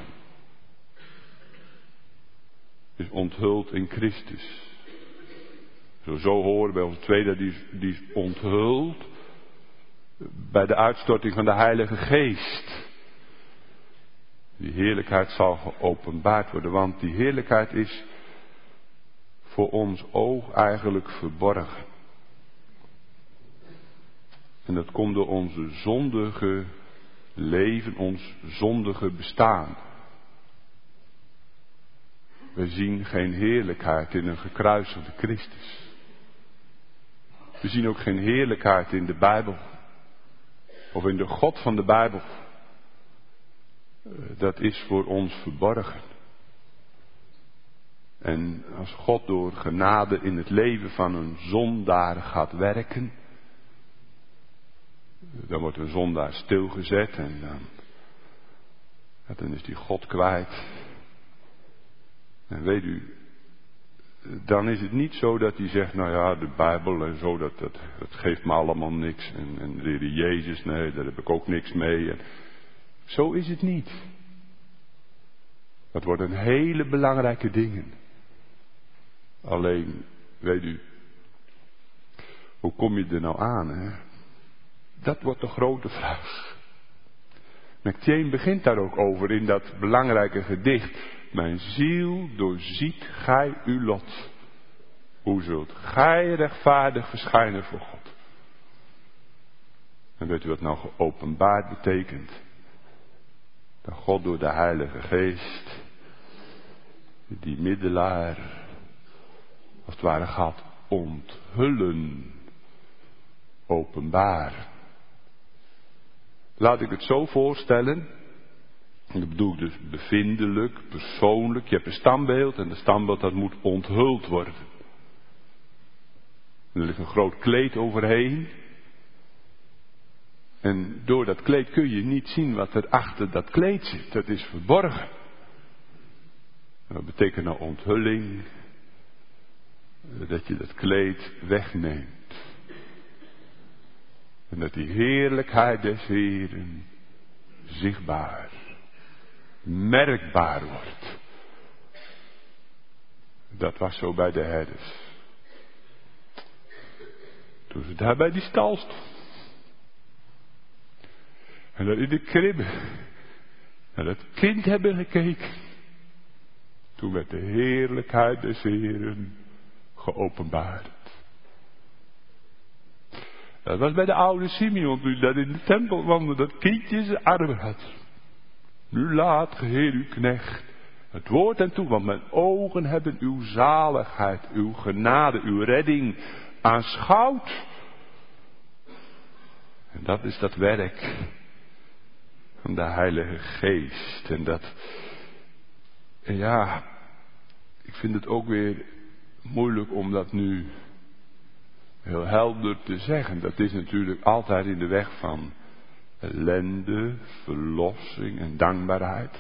Dus onthuld in Christus. Zo, zo horen bij ons tweede, die, die is onthuld bij de uitstorting van de Heilige Geest. Die heerlijkheid zal geopenbaard worden, want die heerlijkheid is voor ons oog eigenlijk verborgen. En dat komt door onze zondige leven, ons zondige bestaan. We zien geen heerlijkheid in een gekruisigde Christus. We zien ook geen heerlijkheid in de Bijbel. Of in de God van de Bijbel. Dat is voor ons verborgen. En als God door genade in het leven van een zondaar gaat werken, dan wordt een zondaar stilgezet en dan, ja, dan is die God kwijt. En weet u, dan is het niet zo dat hij zegt, nou ja, de Bijbel en zo, dat, dat, dat geeft me allemaal niks. En, en de Heer Jezus, nee, daar heb ik ook niks mee. En zo is het niet. Dat worden hele belangrijke dingen. Alleen, weet u, hoe kom je er nou aan, hè? Dat wordt de grote vraag. McChain begint daar ook over in dat belangrijke gedicht. Mijn ziel doorziet gij uw lot. Hoe zult gij rechtvaardig verschijnen voor God? En weet u wat nou geopenbaard betekent? Dat God door de Heilige Geest, die middelaar, als het ware gaat onthullen. Openbaar. Laat ik het zo voorstellen. En dat bedoel ik dus bevindelijk, persoonlijk. Je hebt een standbeeld en dat standbeeld dat moet onthuld worden. En er ligt een groot kleed overheen. En door dat kleed kun je niet zien wat er achter dat kleed zit. Dat is verborgen. En wat betekent nou onthulling? Dat je dat kleed wegneemt. En dat die heerlijkheid des Heeren zichtbaar, merkbaar wordt. Dat was zo bij de herders. Toen ze daar bij die stal stonden. En dat in de kribbe naar dat kind hebben gekeken. Toen werd de heerlijkheid des Heeren geopenbaard. Dat was bij de oude Simeon, toen dat in de tempel wandelde, dat kindje zijn armen had. Nu laat, Heer, uw knecht, het woord en toe, want mijn ogen hebben uw zaligheid, uw genade, uw redding aanschouwd. En dat is dat werk van de Heilige Geest. En dat, en ja, ik vind het ook weer moeilijk om dat nu heel helder te zeggen. Dat is natuurlijk altijd in de weg van ellende, verlossing en dankbaarheid.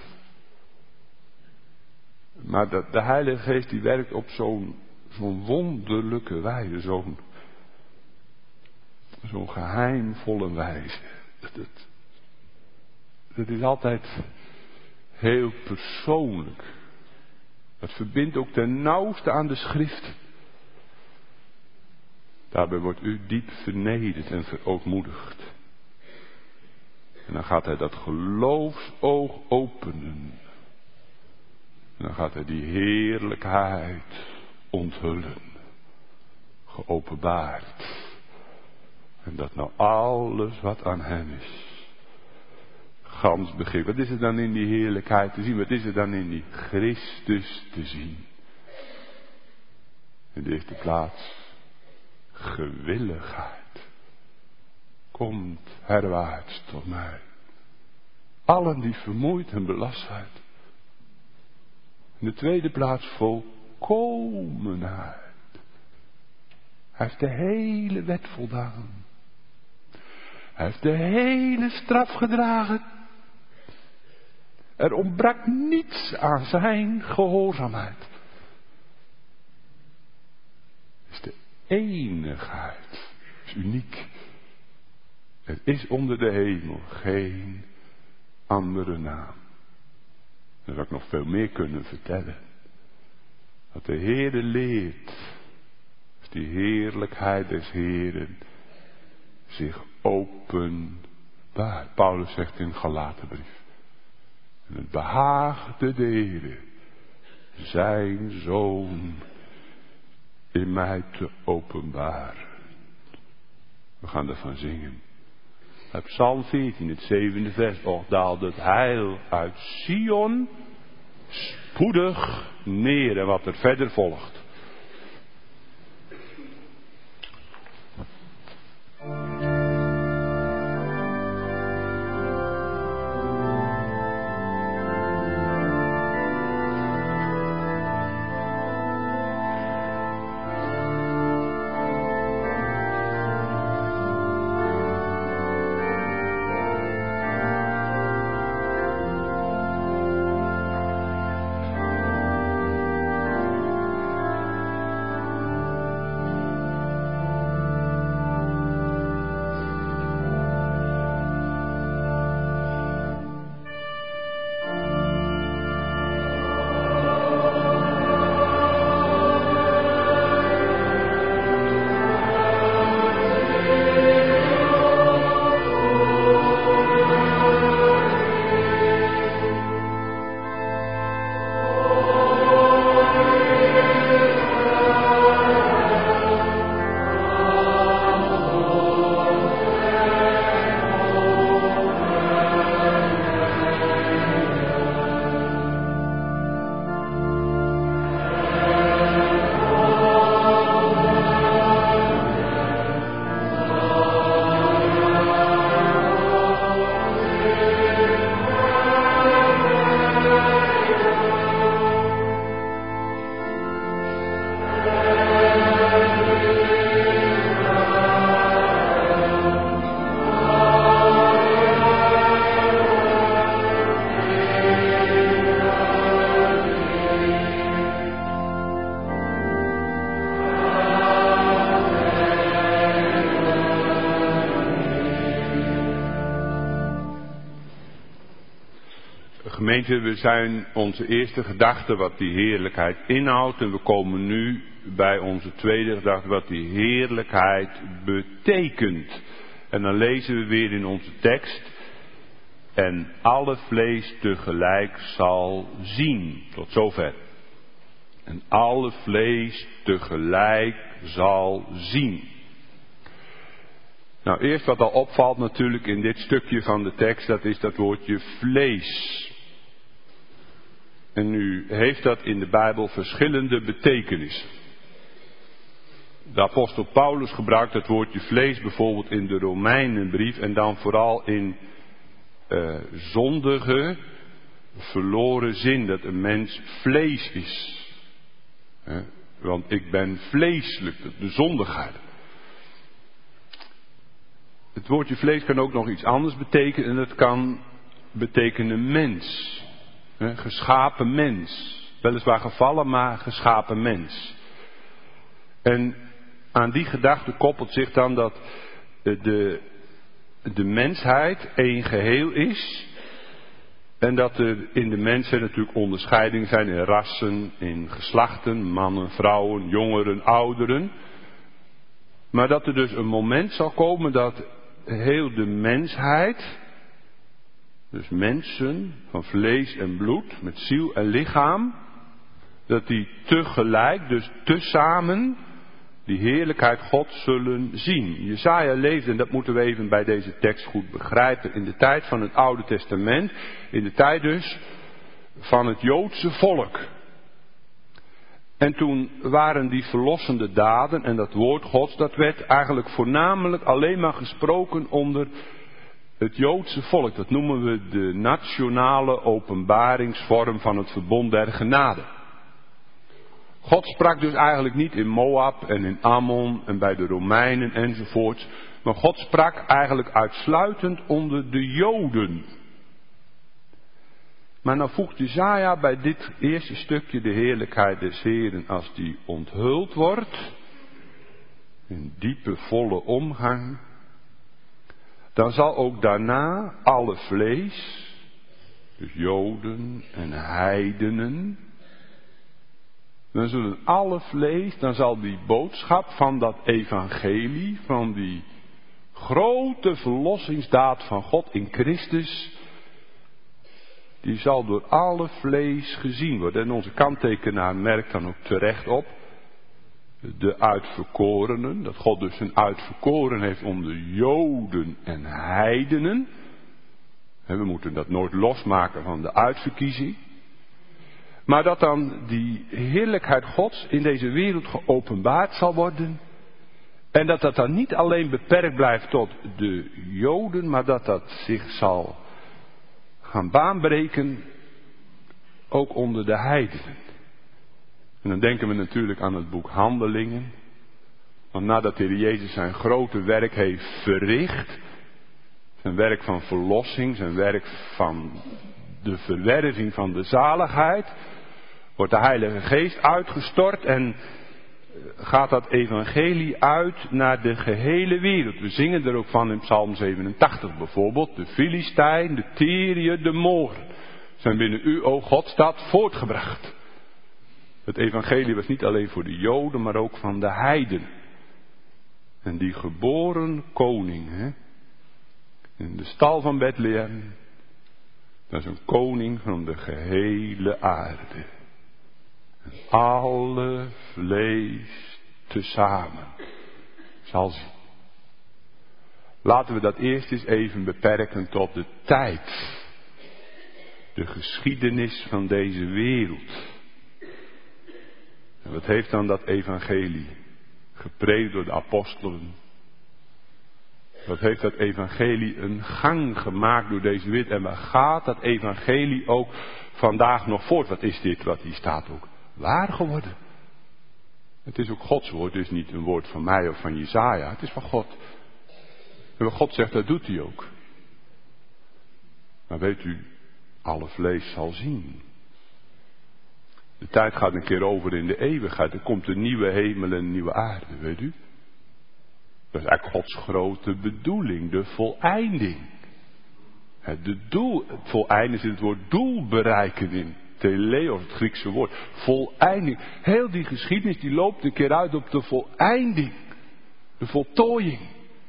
Maar dat de Heilige Geest die werkt op zo'n zo'n wonderlijke wijze, zo'n zo'n geheimvolle wijze. Dat, dat, dat is altijd heel persoonlijk. Dat verbindt ook ten nauwste aan de schrift. Daarbij wordt u diep vernederd en verootmoedigd. En dan gaat hij dat geloofsoog openen. En dan gaat hij die heerlijkheid onthullen. Geopenbaard. En dat nou alles wat aan hem is. Gans begrip. Wat is er dan in die heerlijkheid te zien? Wat is er dan in die Christus te zien? In de eerste plaats gewilligheid. Komt herwaarts tot mij. Allen die vermoeid en belast zijn. In de tweede plaats volkomenheid. Hij heeft de hele wet voldaan. Hij heeft de hele straf gedragen. Er ontbrak niets aan zijn gehoorzaamheid. Het is de eenigheid. Het is uniek. Er is onder de hemel geen andere naam. Dan zou ik nog veel meer kunnen vertellen. Wat de Heere leert. Is die heerlijkheid des Heeren zich openbaart. Paulus zegt in Galatenbrief. En het behaagde de Heere zijn Zoon in mij te openbaren. We gaan ervan zingen. Uit Psalm veertien, het zevende vers. Och, daalde het heil uit Sion spoedig neer. En wat er verder volgt. Gemeente, we zijn onze eerste gedachte wat die heerlijkheid inhoudt. En we komen nu bij onze tweede gedachte wat die heerlijkheid betekent. En dan lezen we weer in onze tekst. En alle vlees tegelijk zal zien. Tot zover. En alle vlees tegelijk zal zien. Nou, eerst wat al opvalt natuurlijk in dit stukje van de tekst, dat is dat woordje vlees. En nu heeft dat in de Bijbel verschillende betekenissen. De apostel Paulus gebruikt het woordje vlees bijvoorbeeld in de Romeinenbrief en dan vooral in uh, zondige, verloren zin, dat een mens vlees is. He, want ik ben vleeselijk, de zondigheid. Het woordje vlees kan ook nog iets anders betekenen en dat kan betekenen mens. He, geschapen mens. Weliswaar gevallen, maar geschapen mens. En aan die gedachte koppelt zich dan dat de, de mensheid één geheel is. En dat er in de mensen natuurlijk onderscheidingen zijn in rassen, in geslachten, mannen, vrouwen, jongeren, ouderen. Maar dat er dus een moment zal komen dat heel de mensheid, dus mensen van vlees en bloed, met ziel en lichaam, dat die tegelijk, dus tezamen, die heerlijkheid God zullen zien. Jesaja leefde, en dat moeten we even bij deze tekst goed begrijpen, in de tijd van het Oude Testament, in de tijd dus van het Joodse volk. En toen waren die verlossende daden en dat woord Gods, dat werd eigenlijk voornamelijk alleen maar gesproken onder het Joodse volk. Dat noemen we de nationale openbaringsvorm van het verbond der genade. God sprak dus eigenlijk niet in Moab en in Ammon en bij de Romeinen enzovoort. Maar God sprak eigenlijk uitsluitend onder de Joden. Maar nou voegt Jesaja bij dit eerste stukje de heerlijkheid des Heeren als die onthuld wordt. In diepe volle omgang. Dan zal ook daarna alle vlees, dus Joden en heidenen. Dan zullen alle vlees, dan zal die boodschap van dat evangelie, van die grote verlossingsdaad van God in Christus, die zal door alle vlees gezien worden. En onze kanttekenaar merkt dan ook terecht op, de uitverkorenen, dat God dus een uitverkoren heeft om de Joden en heidenen. En we moeten dat nooit losmaken van de uitverkiezing. Maar dat dan die heerlijkheid Gods in deze wereld geopenbaard zal worden. En dat dat dan niet alleen beperkt blijft tot de Joden, maar dat dat zich zal gaan baanbreken ook onder de heidenen. En dan denken we natuurlijk aan het boek Handelingen. Want nadat de Heer Jezus zijn grote werk heeft verricht, zijn werk van verlossing, zijn werk van de verwerving van de zaligheid, wordt de Heilige Geest uitgestort en gaat dat evangelie uit naar de gehele wereld. We zingen er ook van in Psalm zevenentachtig bijvoorbeeld. De Filistijn, de Tyriër, de Moor zijn binnen u, o Godstad, voortgebracht. Het evangelie was niet alleen voor de Joden, maar ook van de heiden. En die geboren koning, hè, in de stal van Bethlehem, dat is een koning van de gehele aarde. En alle vlees tezamen zal zien. Laten we dat eerst eens even beperken tot de tijd. De geschiedenis van deze wereld. En wat heeft dan dat evangelie gepredikt door de apostelen? Wat heeft dat evangelie een gang gemaakt door deze wereld? En waar gaat dat evangelie ook vandaag nog voort? Wat is dit wat hier staat ook waar geworden? Het is ook Gods woord, het is niet een woord van mij of van Jesaja. Het is van God. En wat God zegt, dat doet hij ook. Maar weet u, alle vlees zal zien. De tijd gaat een keer over in de eeuwigheid. Er komt een nieuwe hemel en een nieuwe aarde, weet u. Dat is eigenlijk Gods grote bedoeling, de voleinding. De doel, voleinding zit het woord doel bereiken in. Teleos, het Griekse woord. Voleinding. Heel die geschiedenis die loopt een keer uit op de voleinding. De voltooiing.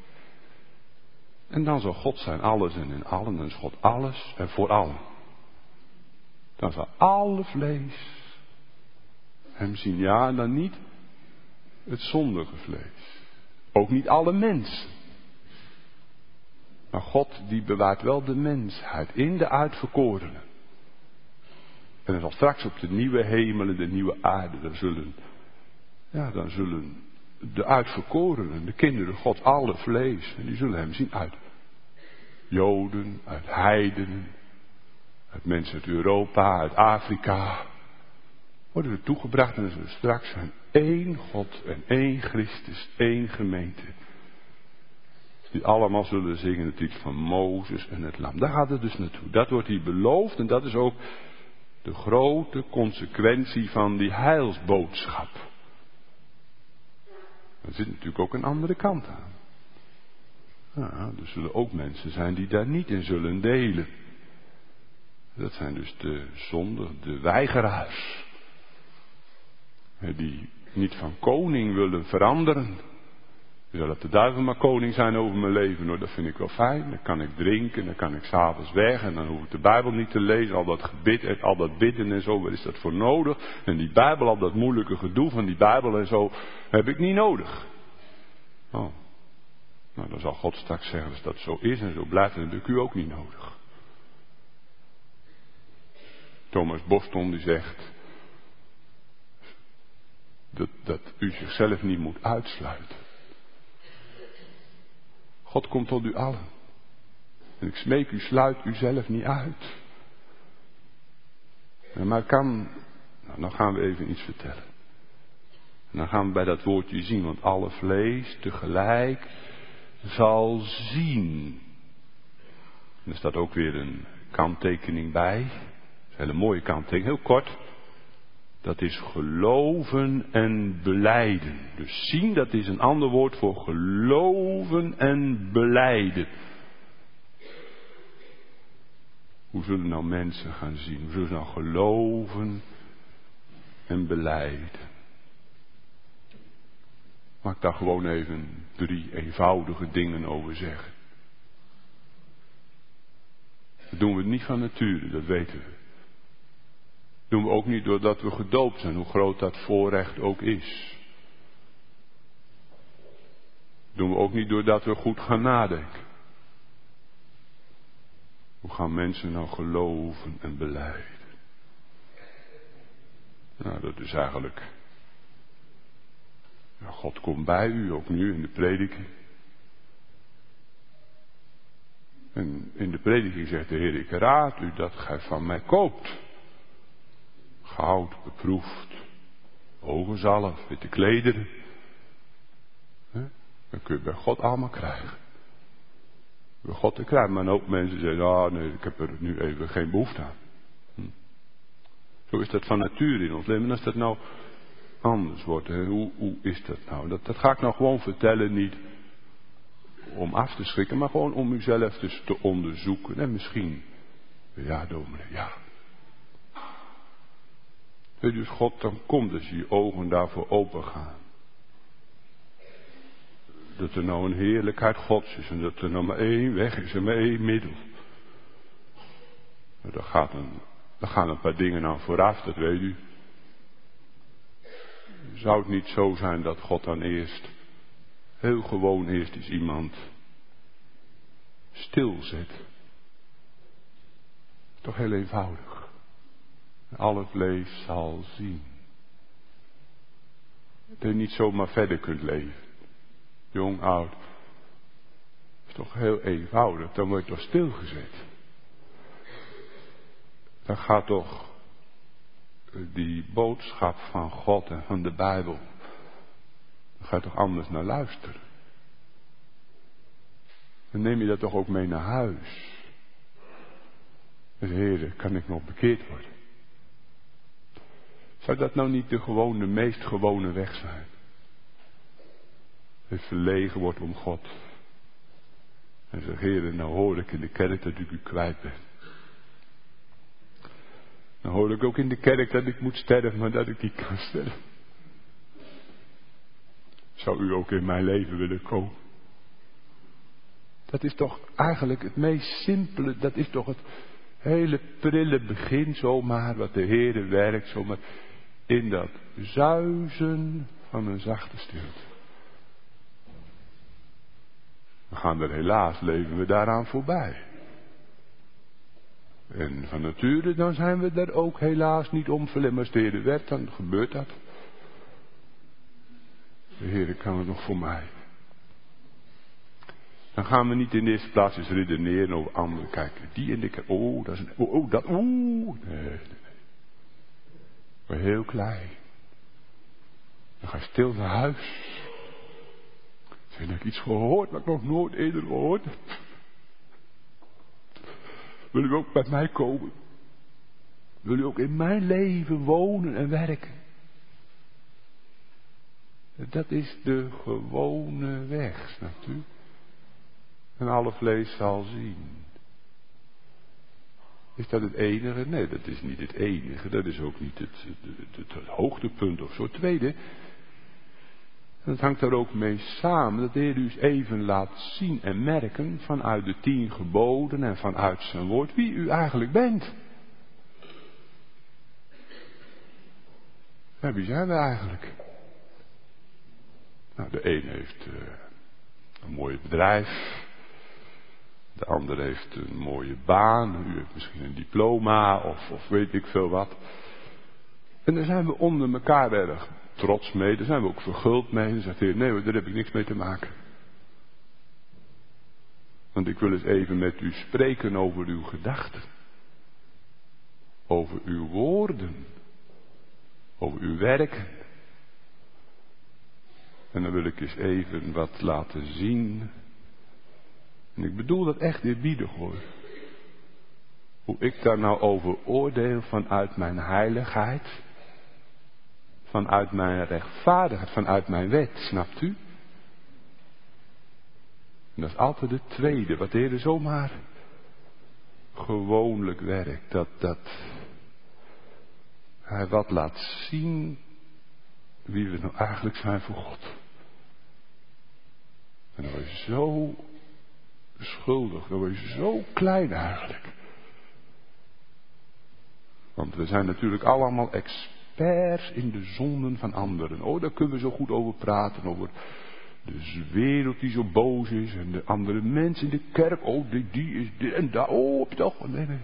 En dan zal God zijn alles en in allen. Dan is God alles en voor allen. Dan zal alle vlees hem zien. Ja, en dan niet het zondige vlees. Ook niet alle mensen. Maar God die bewaart wel de mensheid in de uitverkorenen. En dan zal straks op de nieuwe hemelen, de nieuwe aarde, dan zullen, ja, dan zullen de uitverkorenen, de kinderen Gods, alle vlees, en die zullen hem zien uit Joden, uit heidenen, uit mensen uit Europa, uit Afrika. Worden er toegebracht en er zullen straks zijn één God en één Christus, één gemeente. Die allemaal zullen zingen het lied van Mozes en het lam. Daar gaat het dus naartoe. Dat wordt hier beloofd en dat is ook de grote consequentie van die heilsboodschap. Er zit natuurlijk ook een andere kant aan. Ja, er zullen ook mensen zijn die daar niet in zullen delen. Dat zijn dus de zondigen, de weigeraars. Die niet van koning willen veranderen. Dus dat de duivel maar koning zijn over mijn leven, hoor, dat vind ik wel fijn. Dan kan ik drinken, dan kan ik s'avonds weg en dan hoef ik de Bijbel niet te lezen. Al dat gebid en al dat bidden en zo, wat is dat voor nodig? En die Bijbel, al dat moeilijke gedoe van die Bijbel en zo, heb ik niet nodig. Oh, nou dan zal God straks zeggen, als dat zo is en zo blijft, dan heb ik u ook niet nodig. Thomas Boston die zegt dat, dat u zichzelf niet moet uitsluiten. God komt tot u allen. En ik smeek u, sluit u zelf niet uit. Ja, maar kan, nou, dan gaan we even iets vertellen. En dan gaan we bij dat woordje zien, want alle vlees tegelijk zal zien. En er staat ook weer een kanttekening bij. Dat is een hele mooie kanttekening, heel kort. Dat is geloven en belijden. Dus zien, dat is een ander woord voor geloven en belijden. Hoe zullen nou mensen gaan zien? Hoe zullen ze nou geloven en belijden? Mag ik daar gewoon even drie eenvoudige dingen over zeggen? Dat doen we niet van nature, dat weten we. Doen we ook niet doordat we gedoopt zijn, hoe groot dat voorrecht ook is. Doen we ook niet doordat we goed gaan nadenken. Hoe gaan mensen nou geloven en belijden? Nou, dat is eigenlijk... Ja, God komt bij u, ook nu in de prediking. En in de prediking zegt de Heer, ik raad u dat gij van mij koopt. Goud, beproefd, ogenzalf, witte klederen. Dat kun je bij God allemaal krijgen. Bij God te krijgen. Maar ook mensen zeggen, ah nee, ik heb er nu even geen behoefte aan. Hm. Zo is dat van nature in ons leven. En als dat nou anders wordt, hè, hoe, hoe is dat nou? Dat, dat ga ik nou gewoon vertellen, niet om af te schrikken, maar gewoon om uzelf dus te onderzoeken. En misschien, ja dominee, ja. Weet je, dus God dan komt als je je ogen daarvoor open gaan. Dat er nou een heerlijkheid Gods is en dat er nou maar één weg is en maar één middel. Nou, daar, gaat een, daar gaan een paar dingen aan vooraf, dat weet u. Zou het niet zo zijn dat God dan eerst, heel gewoon eerst eens iemand stilzet? Toch heel eenvoudig. Alle vlees zal zien. Dat je niet zomaar verder kunt leven. Jong, oud. Dat is toch heel eenvoudig. Dan word je toch stilgezet. Dan gaat toch die boodschap van God en van de Bijbel. Dan ga je toch anders naar luisteren. Dan neem je dat toch ook mee naar huis. Dus Heer, kan ik nog bekeerd worden? Zou dat nou niet de gewone, meest gewone weg zijn? Dat je verlegen wordt om God. En zeg, Heer, nou hoor ik in de kerk dat ik u kwijt ben. Dan hoor ik ook in de kerk dat ik moet sterven, maar dat ik niet kan sterven. Zou u ook in mijn leven willen komen? Dat is toch eigenlijk het meest simpele, dat is toch het hele prille begin zomaar, wat de Heere werkt, zomaar in dat zuizen van een zachte stilte. We gaan er helaas, leven we daaraan voorbij. En van nature, dan zijn we er ook helaas niet om verlemmerd. Maar als de Heere werkt, dan gebeurt dat. De Heere kan het nog voor mij. Dan gaan we niet in de eerste plaats eens redeneren over anderen. Kijken, die en die. Oh, dat is een. Oh, oh dat. Oeh. Nee, nee, nee. Maar heel klein. Dan ga je stil naar huis. Zeg, heb ik iets gehoord wat ik nog nooit eerder gehoord heb. Wil u ook bij mij komen? Wil u ook in mijn leven wonen en werken? Dat is de gewone weg, snapt u? En alle vlees zal zien. Is dat het enige? Nee, dat is niet het enige. Dat is ook niet het, het, het, het hoogtepunt of zo. Tweede, en dat hangt daar ook mee samen, dat de Heer u eens even laat zien en merken vanuit de tien geboden en vanuit zijn woord wie u eigenlijk bent. Ja, wie zijn we eigenlijk? Nou, de een heeft uh, een mooi bedrijf. De ander heeft een mooie baan. U heeft misschien een diploma of, of weet ik veel wat. En daar zijn we onder elkaar erg trots mee. Daar zijn we ook verguld mee. En dan zegt de Heer, nee hoor, daar heb ik niks mee te maken. Want ik wil eens even met u spreken over uw gedachten. Over uw woorden. Over uw werken. En dan wil ik eens even wat laten zien. En ik bedoel dat echt eerbiedig hoor. Hoe ik daar nou over oordeel vanuit mijn heiligheid. Vanuit mijn rechtvaardigheid, vanuit mijn wet, snapt u? En dat is altijd het tweede, wat de Heer zomaar gewoonlijk werkt. Dat, dat Hij wat laat zien wie we nou eigenlijk zijn voor God. En dan word je zo schuldig, dan word je zo klein eigenlijk. Want we zijn natuurlijk allemaal experts in de zonden van anderen. Oh, daar kunnen we zo goed over praten, over de wereld die zo boos is en de andere mensen in de kerk. Oh, die, die is dit en dat. Oh, toch. Nee, nee.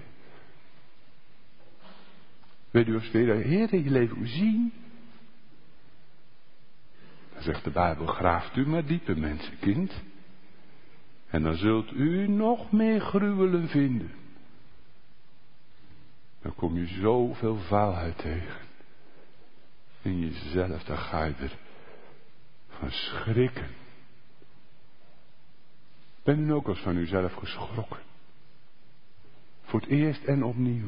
Weet u als we de Heer in je leven zien? Dan zegt de Bijbel, graaft u maar dieper, mensenkind. En dan zult u nog meer gruwelen vinden. Dan kom je zoveel vuilheid tegen. In jezelf, dan ga je er van schrikken. Ben u ook eens van uzelf geschrokken? Voor het eerst en opnieuw.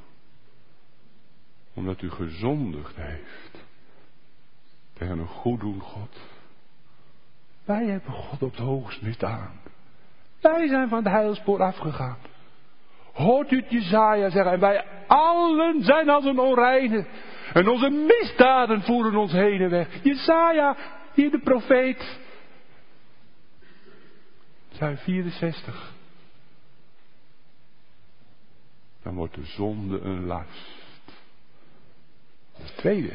Omdat u gezondigd heeft. Tegen een goeddoen God. Wij hebben God op het hoogst misdaan. Wij zijn van het heilspoor afgegaan. Hoort u het Jesaja zeggen. En wij allen zijn als een onreine. En onze misdaden voeren ons heen en weg. Jesaja, hier de profeet. Psalm vierenzestig. Dan wordt de zonde een last. Het tweede.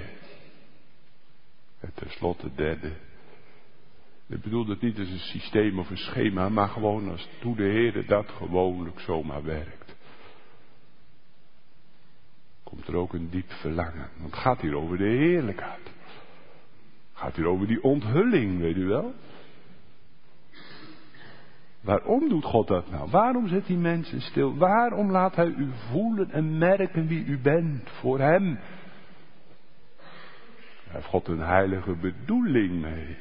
En tenslotte derde. Ik bedoel dat niet als een systeem of een schema, maar gewoon als hoe de Heer dat gewoonlijk zomaar werkt. Komt er ook een diep verlangen. Want het gaat hier over de heerlijkheid. Het gaat hier over die onthulling, weet u wel. Waarom doet God dat nou? Waarom zet die mensen stil? Waarom laat hij u voelen en merken wie u bent voor hem? Daar heeft God een heilige bedoeling mee.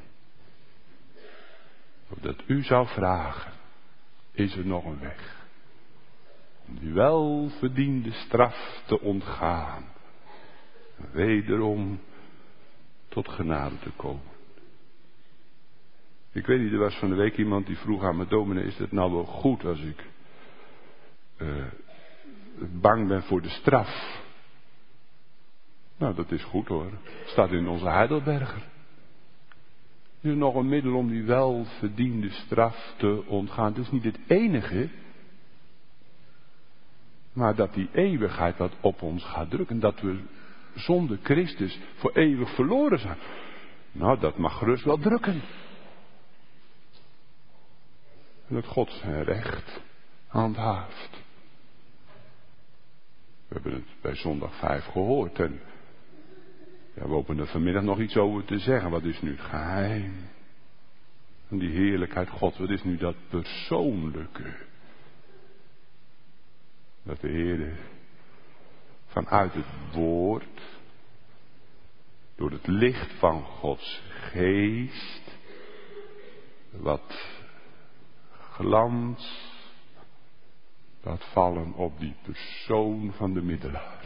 Opdat u zou vragen, is er nog een weg? Om die welverdiende straf te ontgaan. En wederom tot genade te komen. Ik weet niet, er was van de week iemand die vroeg aan me: dominee, is het nou wel goed als ik uh, bang ben voor de straf? Nou, dat is goed hoor. Het staat in onze Heidelberger. Er is nog een middel om die welverdiende straf te ontgaan. Het is niet het enige. Maar dat die eeuwigheid wat op ons gaat drukken. Dat we zonder Christus voor eeuwig verloren zijn. Nou, dat mag gerust wel drukken. En dat God zijn recht handhaaft. We hebben het bij zondag vijf gehoord. En ja, we hopen er vanmiddag nog iets over te zeggen. Wat is nu het geheim? En die heerlijkheid God, wat is nu dat persoonlijke? Dat de Heer vanuit het woord, door het licht van Gods geest, wat glans laat vallen op die persoon van de middelaar.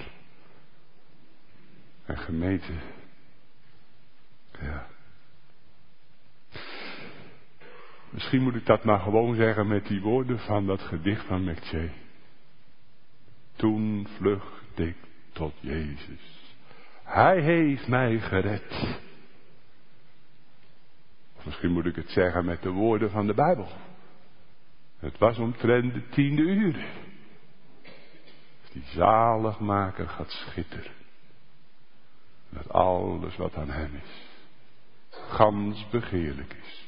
En gemeente, ja. Misschien moet ik dat maar gewoon zeggen met die woorden van dat gedicht van Mekje. Toen vluchtte ik tot Jezus. Hij heeft mij gered. Of misschien moet ik het zeggen met de woorden van de Bijbel. Het was omtrent de tiende uur. Die zaligmaker gaat schitteren. Dat alles wat aan hem is, gans begeerlijk is.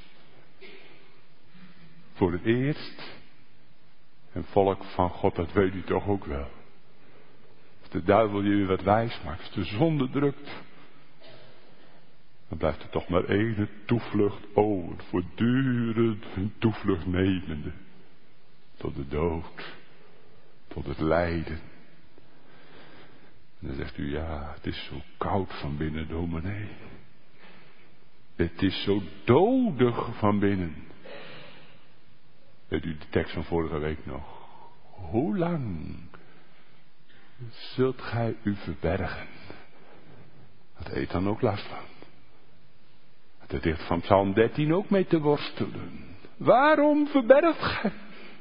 Voor het eerst, en volk van God, dat weet u toch ook wel. Als de duivel je weer wat wijs maakt, als de zonde drukt, dan blijft er toch maar één toevlucht over, voortdurend een toevlucht nemende. Tot de dood, tot het lijden. En dan zegt u, ja, het is zo koud van binnen, dominee. Het is zo dodig van binnen. Weet u de tekst van vorige week nog? Hoe lang zult gij u verbergen? Dat heeft dan ook last van. Het heeft van Psalm dertien ook mee te worstelen. Waarom verbergt gij?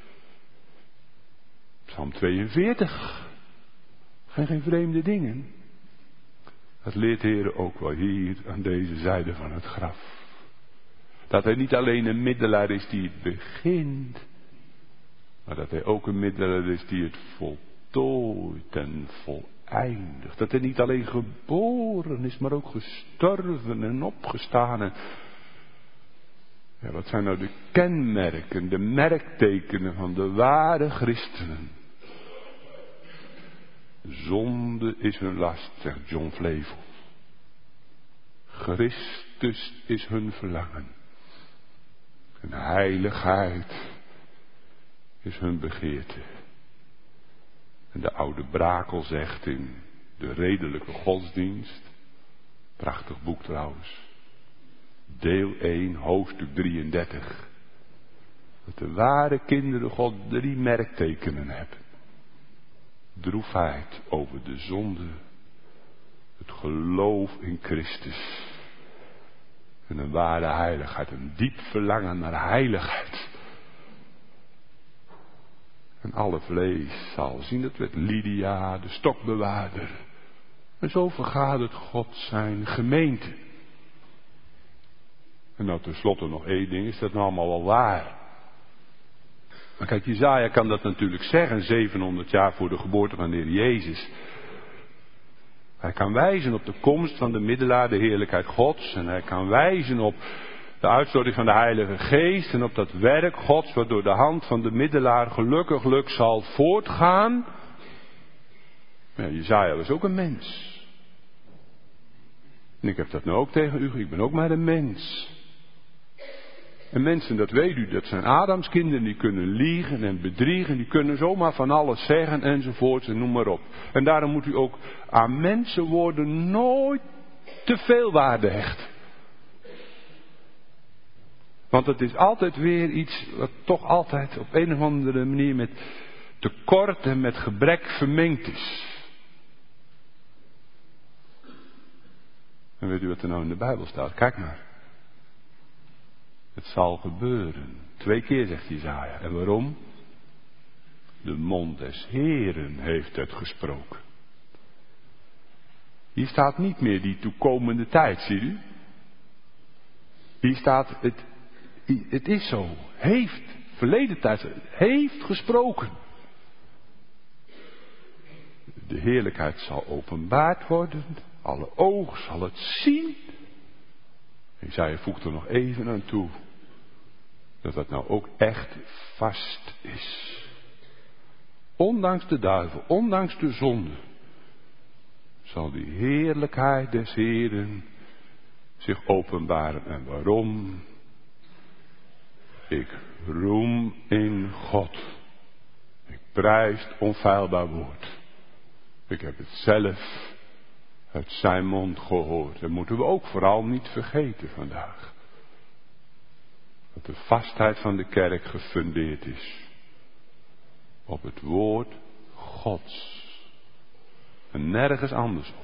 Psalm tweeënveertig. Geen, geen vreemde dingen. Dat leert de Heer ook wel hier aan deze zijde van het graf. Dat hij niet alleen een middelaar is die het begint. Maar dat hij ook een middelaar is die het voltooit en voleindigt. Dat hij niet alleen geboren is, maar ook gestorven en opgestaan. En ja, wat zijn nou de kenmerken, de merktekenen van de ware christenen? Zonde is hun last, zegt John Flevo. Christus is hun verlangen. En heiligheid is hun begeerte. En de oude Brakel zegt in De Redelijke Godsdienst, prachtig boek trouwens, deel één, hoofdstuk drieëndertig, dat de ware kinderen God drie merktekenen hebben. Droefheid over de zonde, het geloof in Christus en een ware heiligheid, een diep verlangen naar heiligheid. En alle vlees zal zien, dat werd Lydia, de stokbewaarder. En zo vergadert God zijn gemeente. En nou tenslotte nog één ding, is dat nou allemaal wel waar? Maar kijk, Jesaja kan dat natuurlijk zeggen, zevenhonderd jaar voor de geboorte van de Heer Jezus. Hij kan wijzen op de komst van de middelaar, de heerlijkheid Gods. En hij kan wijzen op de uitstorting van de Heilige Geest. En op dat werk Gods, wat door de hand van de middelaar gelukkiglijk zal voortgaan. Maar ja, Jesaja was ook een mens. En ik heb dat nou ook tegen u, ik ben ook maar een mens. En mensen, dat weet u, dat zijn Adamskinderen, die kunnen liegen en bedriegen, die kunnen zomaar van alles zeggen enzovoort en noem maar op. En daarom moet u ook aan mensenwoorden nooit te veel waarde hechten. Want het is altijd weer iets wat toch altijd op een of andere manier met tekort en met gebrek vermengd is. En weet u wat er nou in de Bijbel staat? Kijk maar. Het zal gebeuren. Twee keer zegt Jesaja. En waarom? De mond des Heeren heeft het gesproken. Hier staat niet meer die toekomende tijd, zie u? Hier staat, het, het is zo. Heeft, verleden tijd, heeft gesproken. De heerlijkheid zal openbaard worden. Alle ogen zal het zien. Jesaja voegt er nog even aan toe. Dat dat nou ook echt vast is. Ondanks de duivel, ondanks de zonde. Zal die heerlijkheid des Heeren zich openbaren. En waarom? Ik roem in God. Ik prijs het onfeilbaar woord. Ik heb het zelf uit zijn mond gehoord. Dat moeten we ook vooral niet vergeten vandaag. Dat de vastheid van de kerk gefundeerd is op het woord Gods. En nergens anders op.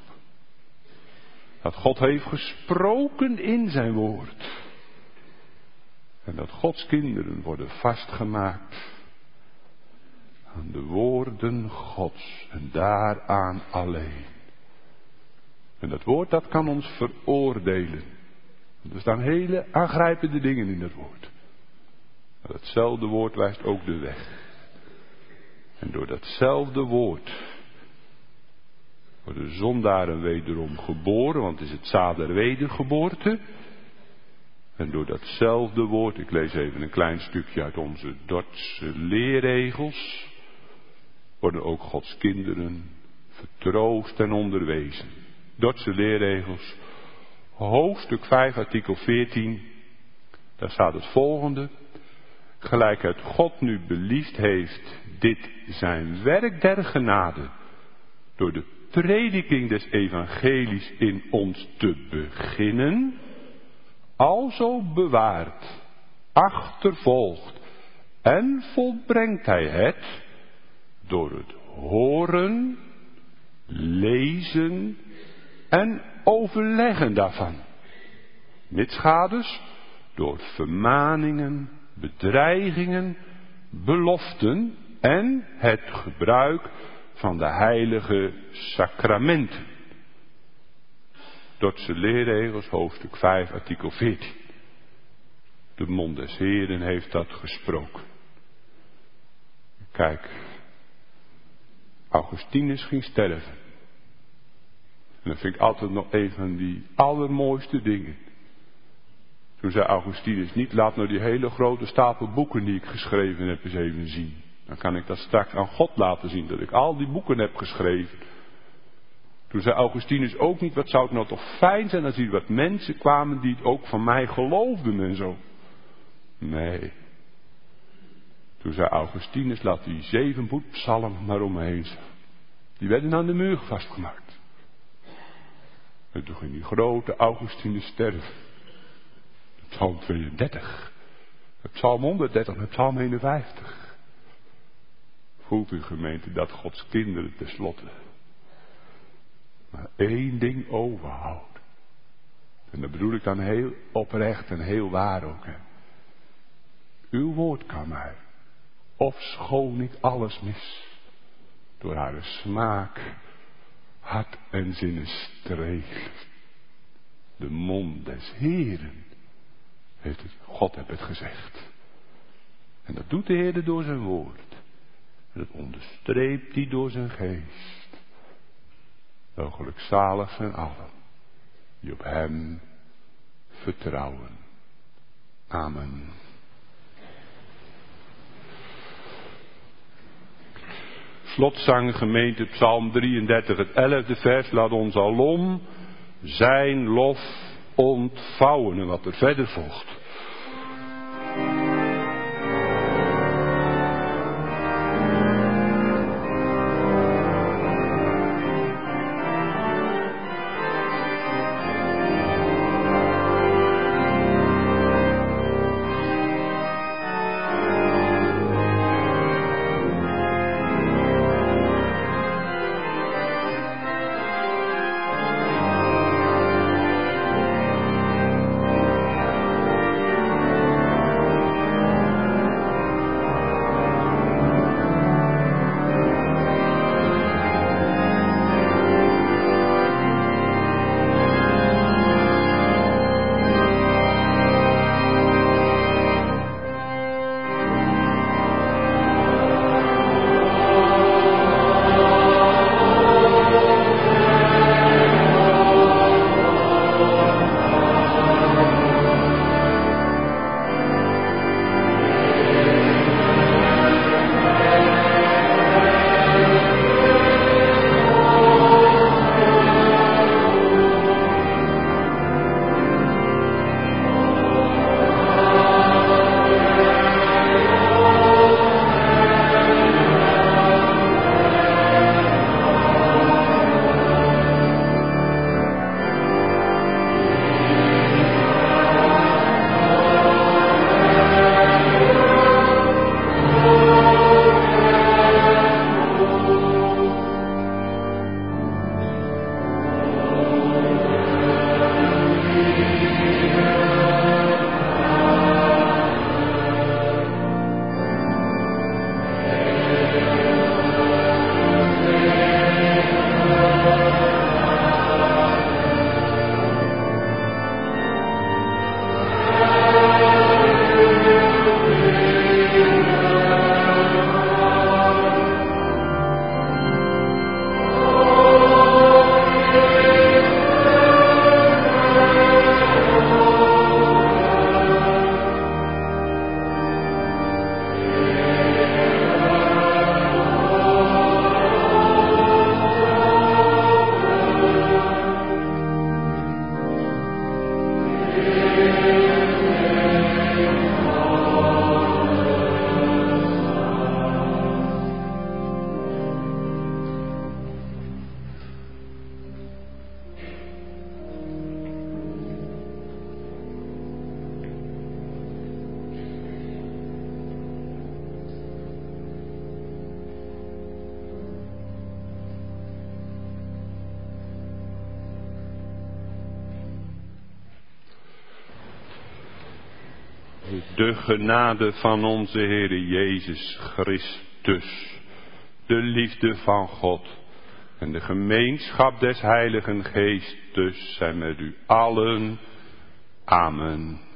Dat God heeft gesproken in zijn woord. En dat Gods kinderen worden vastgemaakt aan de woorden Gods. En daaraan alleen. En dat woord dat kan ons veroordelen. Er staan hele aangrijpende dingen in dat woord. Maar datzelfde woord wijst ook de weg. En door datzelfde woord worden zondaren wederom geboren, want het is het zaad der wedergeboorte. En door datzelfde woord, ik lees even een klein stukje uit onze Dordtse leerregels, worden ook Gods kinderen vertroost en onderwezen. Dordtse leerregels, hoofdstuk vijf, artikel veertien, daar staat het volgende. Gelijk het God nu beliefd heeft dit zijn werk der genade door de prediking des evangelies in ons te beginnen, alzo bewaart, achtervolgt en volbrengt hij het door het horen, lezen en overleggen daarvan. Mitsgaders door vermaningen, bedreigingen, beloften en het gebruik van de heilige sacramenten. Dordtse leerregels, hoofdstuk vijf, artikel veertien. De mond des Heeren heeft dat gesproken. Kijk, Augustinus ging sterven. En dat vind ik altijd nog een van die allermooiste dingen. Toen zei Augustinus niet, laat nou die hele grote stapel boeken die ik geschreven heb eens even zien. Dan kan ik dat straks aan God laten zien, dat ik al die boeken heb geschreven. Toen zei Augustinus ook niet, wat zou het nou toch fijn zijn als hier wat mensen kwamen die het ook van mij geloofden en zo. Nee. Toen zei Augustinus, laat die zeven boetpsalmen maar om me heen staan. Die werden aan de muur vastgemaakt. En toen ging die grote Augustinus sterven. Psalm tweeëndertig. Het Psalm honderddertig en het Psalm eenenvijftig. Voelt u gemeente dat Gods kinderen tenslotte maar één ding overhouden. En dat bedoel ik dan heel oprecht en heel waar ook. Hè. Uw woord kan mij, ofschoon ik alles mis, door haar smaak, hart en zinnen streelen. De mond des Heeren heeft het, God heeft het gezegd. En dat doet de Heer door zijn woord. En dat onderstreept hij door zijn geest. Wel gelukzalig zijn allen die op hem vertrouwen. Amen. Slotzang gemeente Psalm drieëndertig, het elfde vers, laat ons alom zijn lof ontvouwen. En wat er verder volgt. De genade van onze Heere Jezus Christus, de liefde van God en de gemeenschap des Heiligen Geestes zijn met u allen. Amen.